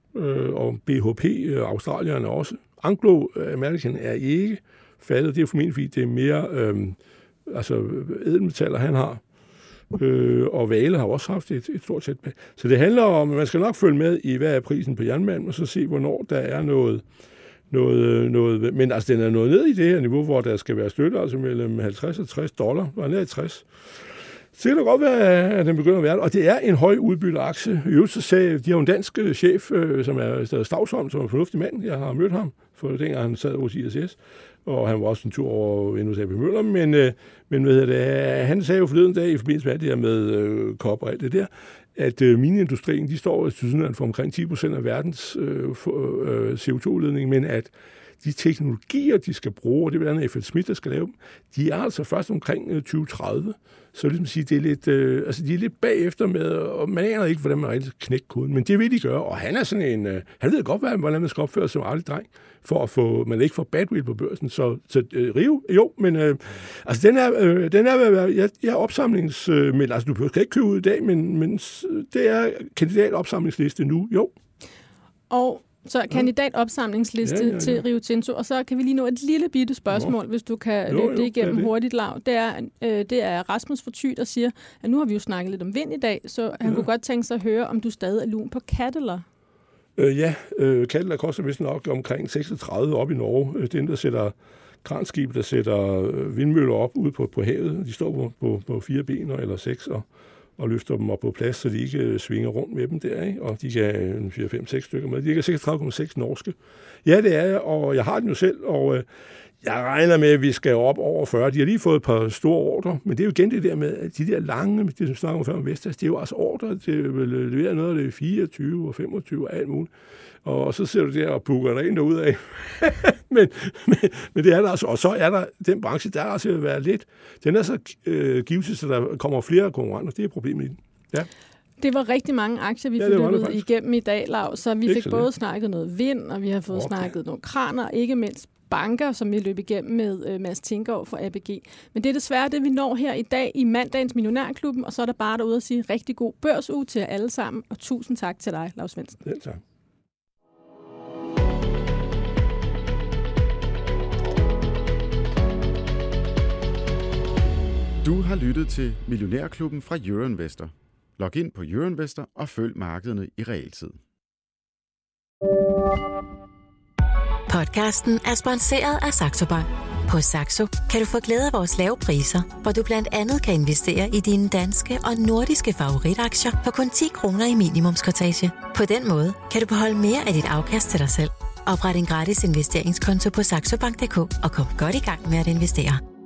Og B H P, Australien også. Anglo-American er ikke faldet. Det er formentlig, fordi det er mere øh, altså ædelmetaller, han har. Øh, og Vale har også haft et, et stort sæt. Så det handler om, at man skal nok følge med i, hvad er prisen på jernmalm, og så se, hvornår der er noget Noget, noget, men altså, den er nået ned i det her niveau, hvor der skal være støtte, altså mellem halvtreds og tres dollar, og ned i tres. Så det kan godt være, at den begynder at være, og det er en høj udbytteaktie. I øvrigt så sagde, de har jo en dansk chef, som er Stavsholm, som er en fornuftig mand. Jeg har mødt ham, for dengang han sad hos I S S, og han var også en tur over N U S A P Møller, men, men hvad hedder det, han sagde jo forleden dag, i forbindelse med det her med øh, kop og alt det der, at øh, mineindustrien, de står for omkring ti procent af verdens øh, for, øh, C O to udledning, men at de teknologier, de skal bruge, og det er blandt andet F L Smith, der skal lave dem, de er altså først omkring tyve tredive. Så ligesom sige, det er lidt, øh, altså de er lidt bagefter med, og man aner ikke, hvordan man rigtig knækker koden, men det vil de gøre, og han er sådan en, øh, han ved godt, hvordan man skal opføre sig som artig dreng, for at få, man ikke får badwill på børsen, så, så øh, Rio, jo, men øh, altså den er, øh, den er, jeg, jeg er opsamlingsmiddel, altså du behøver ikke købe ud i dag, men, men det er kandidatopsamlingsliste nu, jo.
Og så kandidatopsamlingsliste ja, ja, ja. til Rio Tinto, og så kan vi lige nå et lille bitte spørgsmål, Nå. hvis du kan jo, løbe det igennem det det. hurtigt, Lav. Det er, øh, det er Rasmus fra Thy, der siger, at nu har vi jo snakket lidt om vind i dag, så han ja. kunne godt tænke sig at høre, om du stadig er lun på Cadeler.
Øh, ja, øh, Cadeler koster vist nok omkring seksogtredive op i Norge. Det er den, der sætter kranskib, der sætter vindmøller op ude på, på havet. De står på, på, på fire ben eller seks og og løfter dem op på plads, så de ikke svinger rundt med dem der, ikke? Og de kan fire, fem, seks stykker med. De kan seksogtredive komma seks norske. Ja, det er jeg, og jeg har den jo selv, og øh, jeg regner med, at vi skal op over fyrre. De har lige fået et par store ordre, men det er jo igen det der med, at de der lange, det som snakker om før om Vestas, det er jo altså ordre til at levere noget af det fireogtyve og femogtyve og alt muligt. Og så ser du der og booker dig ind derude af. men, men, men det er der altså. Og så er der den branche, der er altså at være lidt. Den er så øh, givet, så der kommer flere konkurrenter. Det er problemet i den. Ja.
Det var rigtig mange aktier, vi
ja,
fik ud igennem i dag, Lav. Så vi fik både snakket noget vind, og vi har fået okay. snakket nogle kraner, og ikke mindst banker, som vi løb igennem med øh, Mads Tingaard fra A B G. Men det er desværre det, vi når her i dag i mandagens Millionærklubben, og så er der bare derude at sige rigtig god børsuge til jer alle sammen, og tusind tak til dig, Lav Svendsen.
Ja, tak.
Du har lyttet til Millionærklubben fra Euroinvestor. Log ind på Euroinvestor og følg markederne i realtid.
Podcasten er sponsoreret af Saxo Bank. På Saxo kan du få glæde af vores lave priser, hvor du blandt andet kan investere i dine danske og nordiske favoritaktier for kun ti kroner i minimumskortage. På den måde kan du beholde mere af dit afkast til dig selv. Opret en gratis investeringskonto på saxobank punktum d k og kom godt i gang med at investere.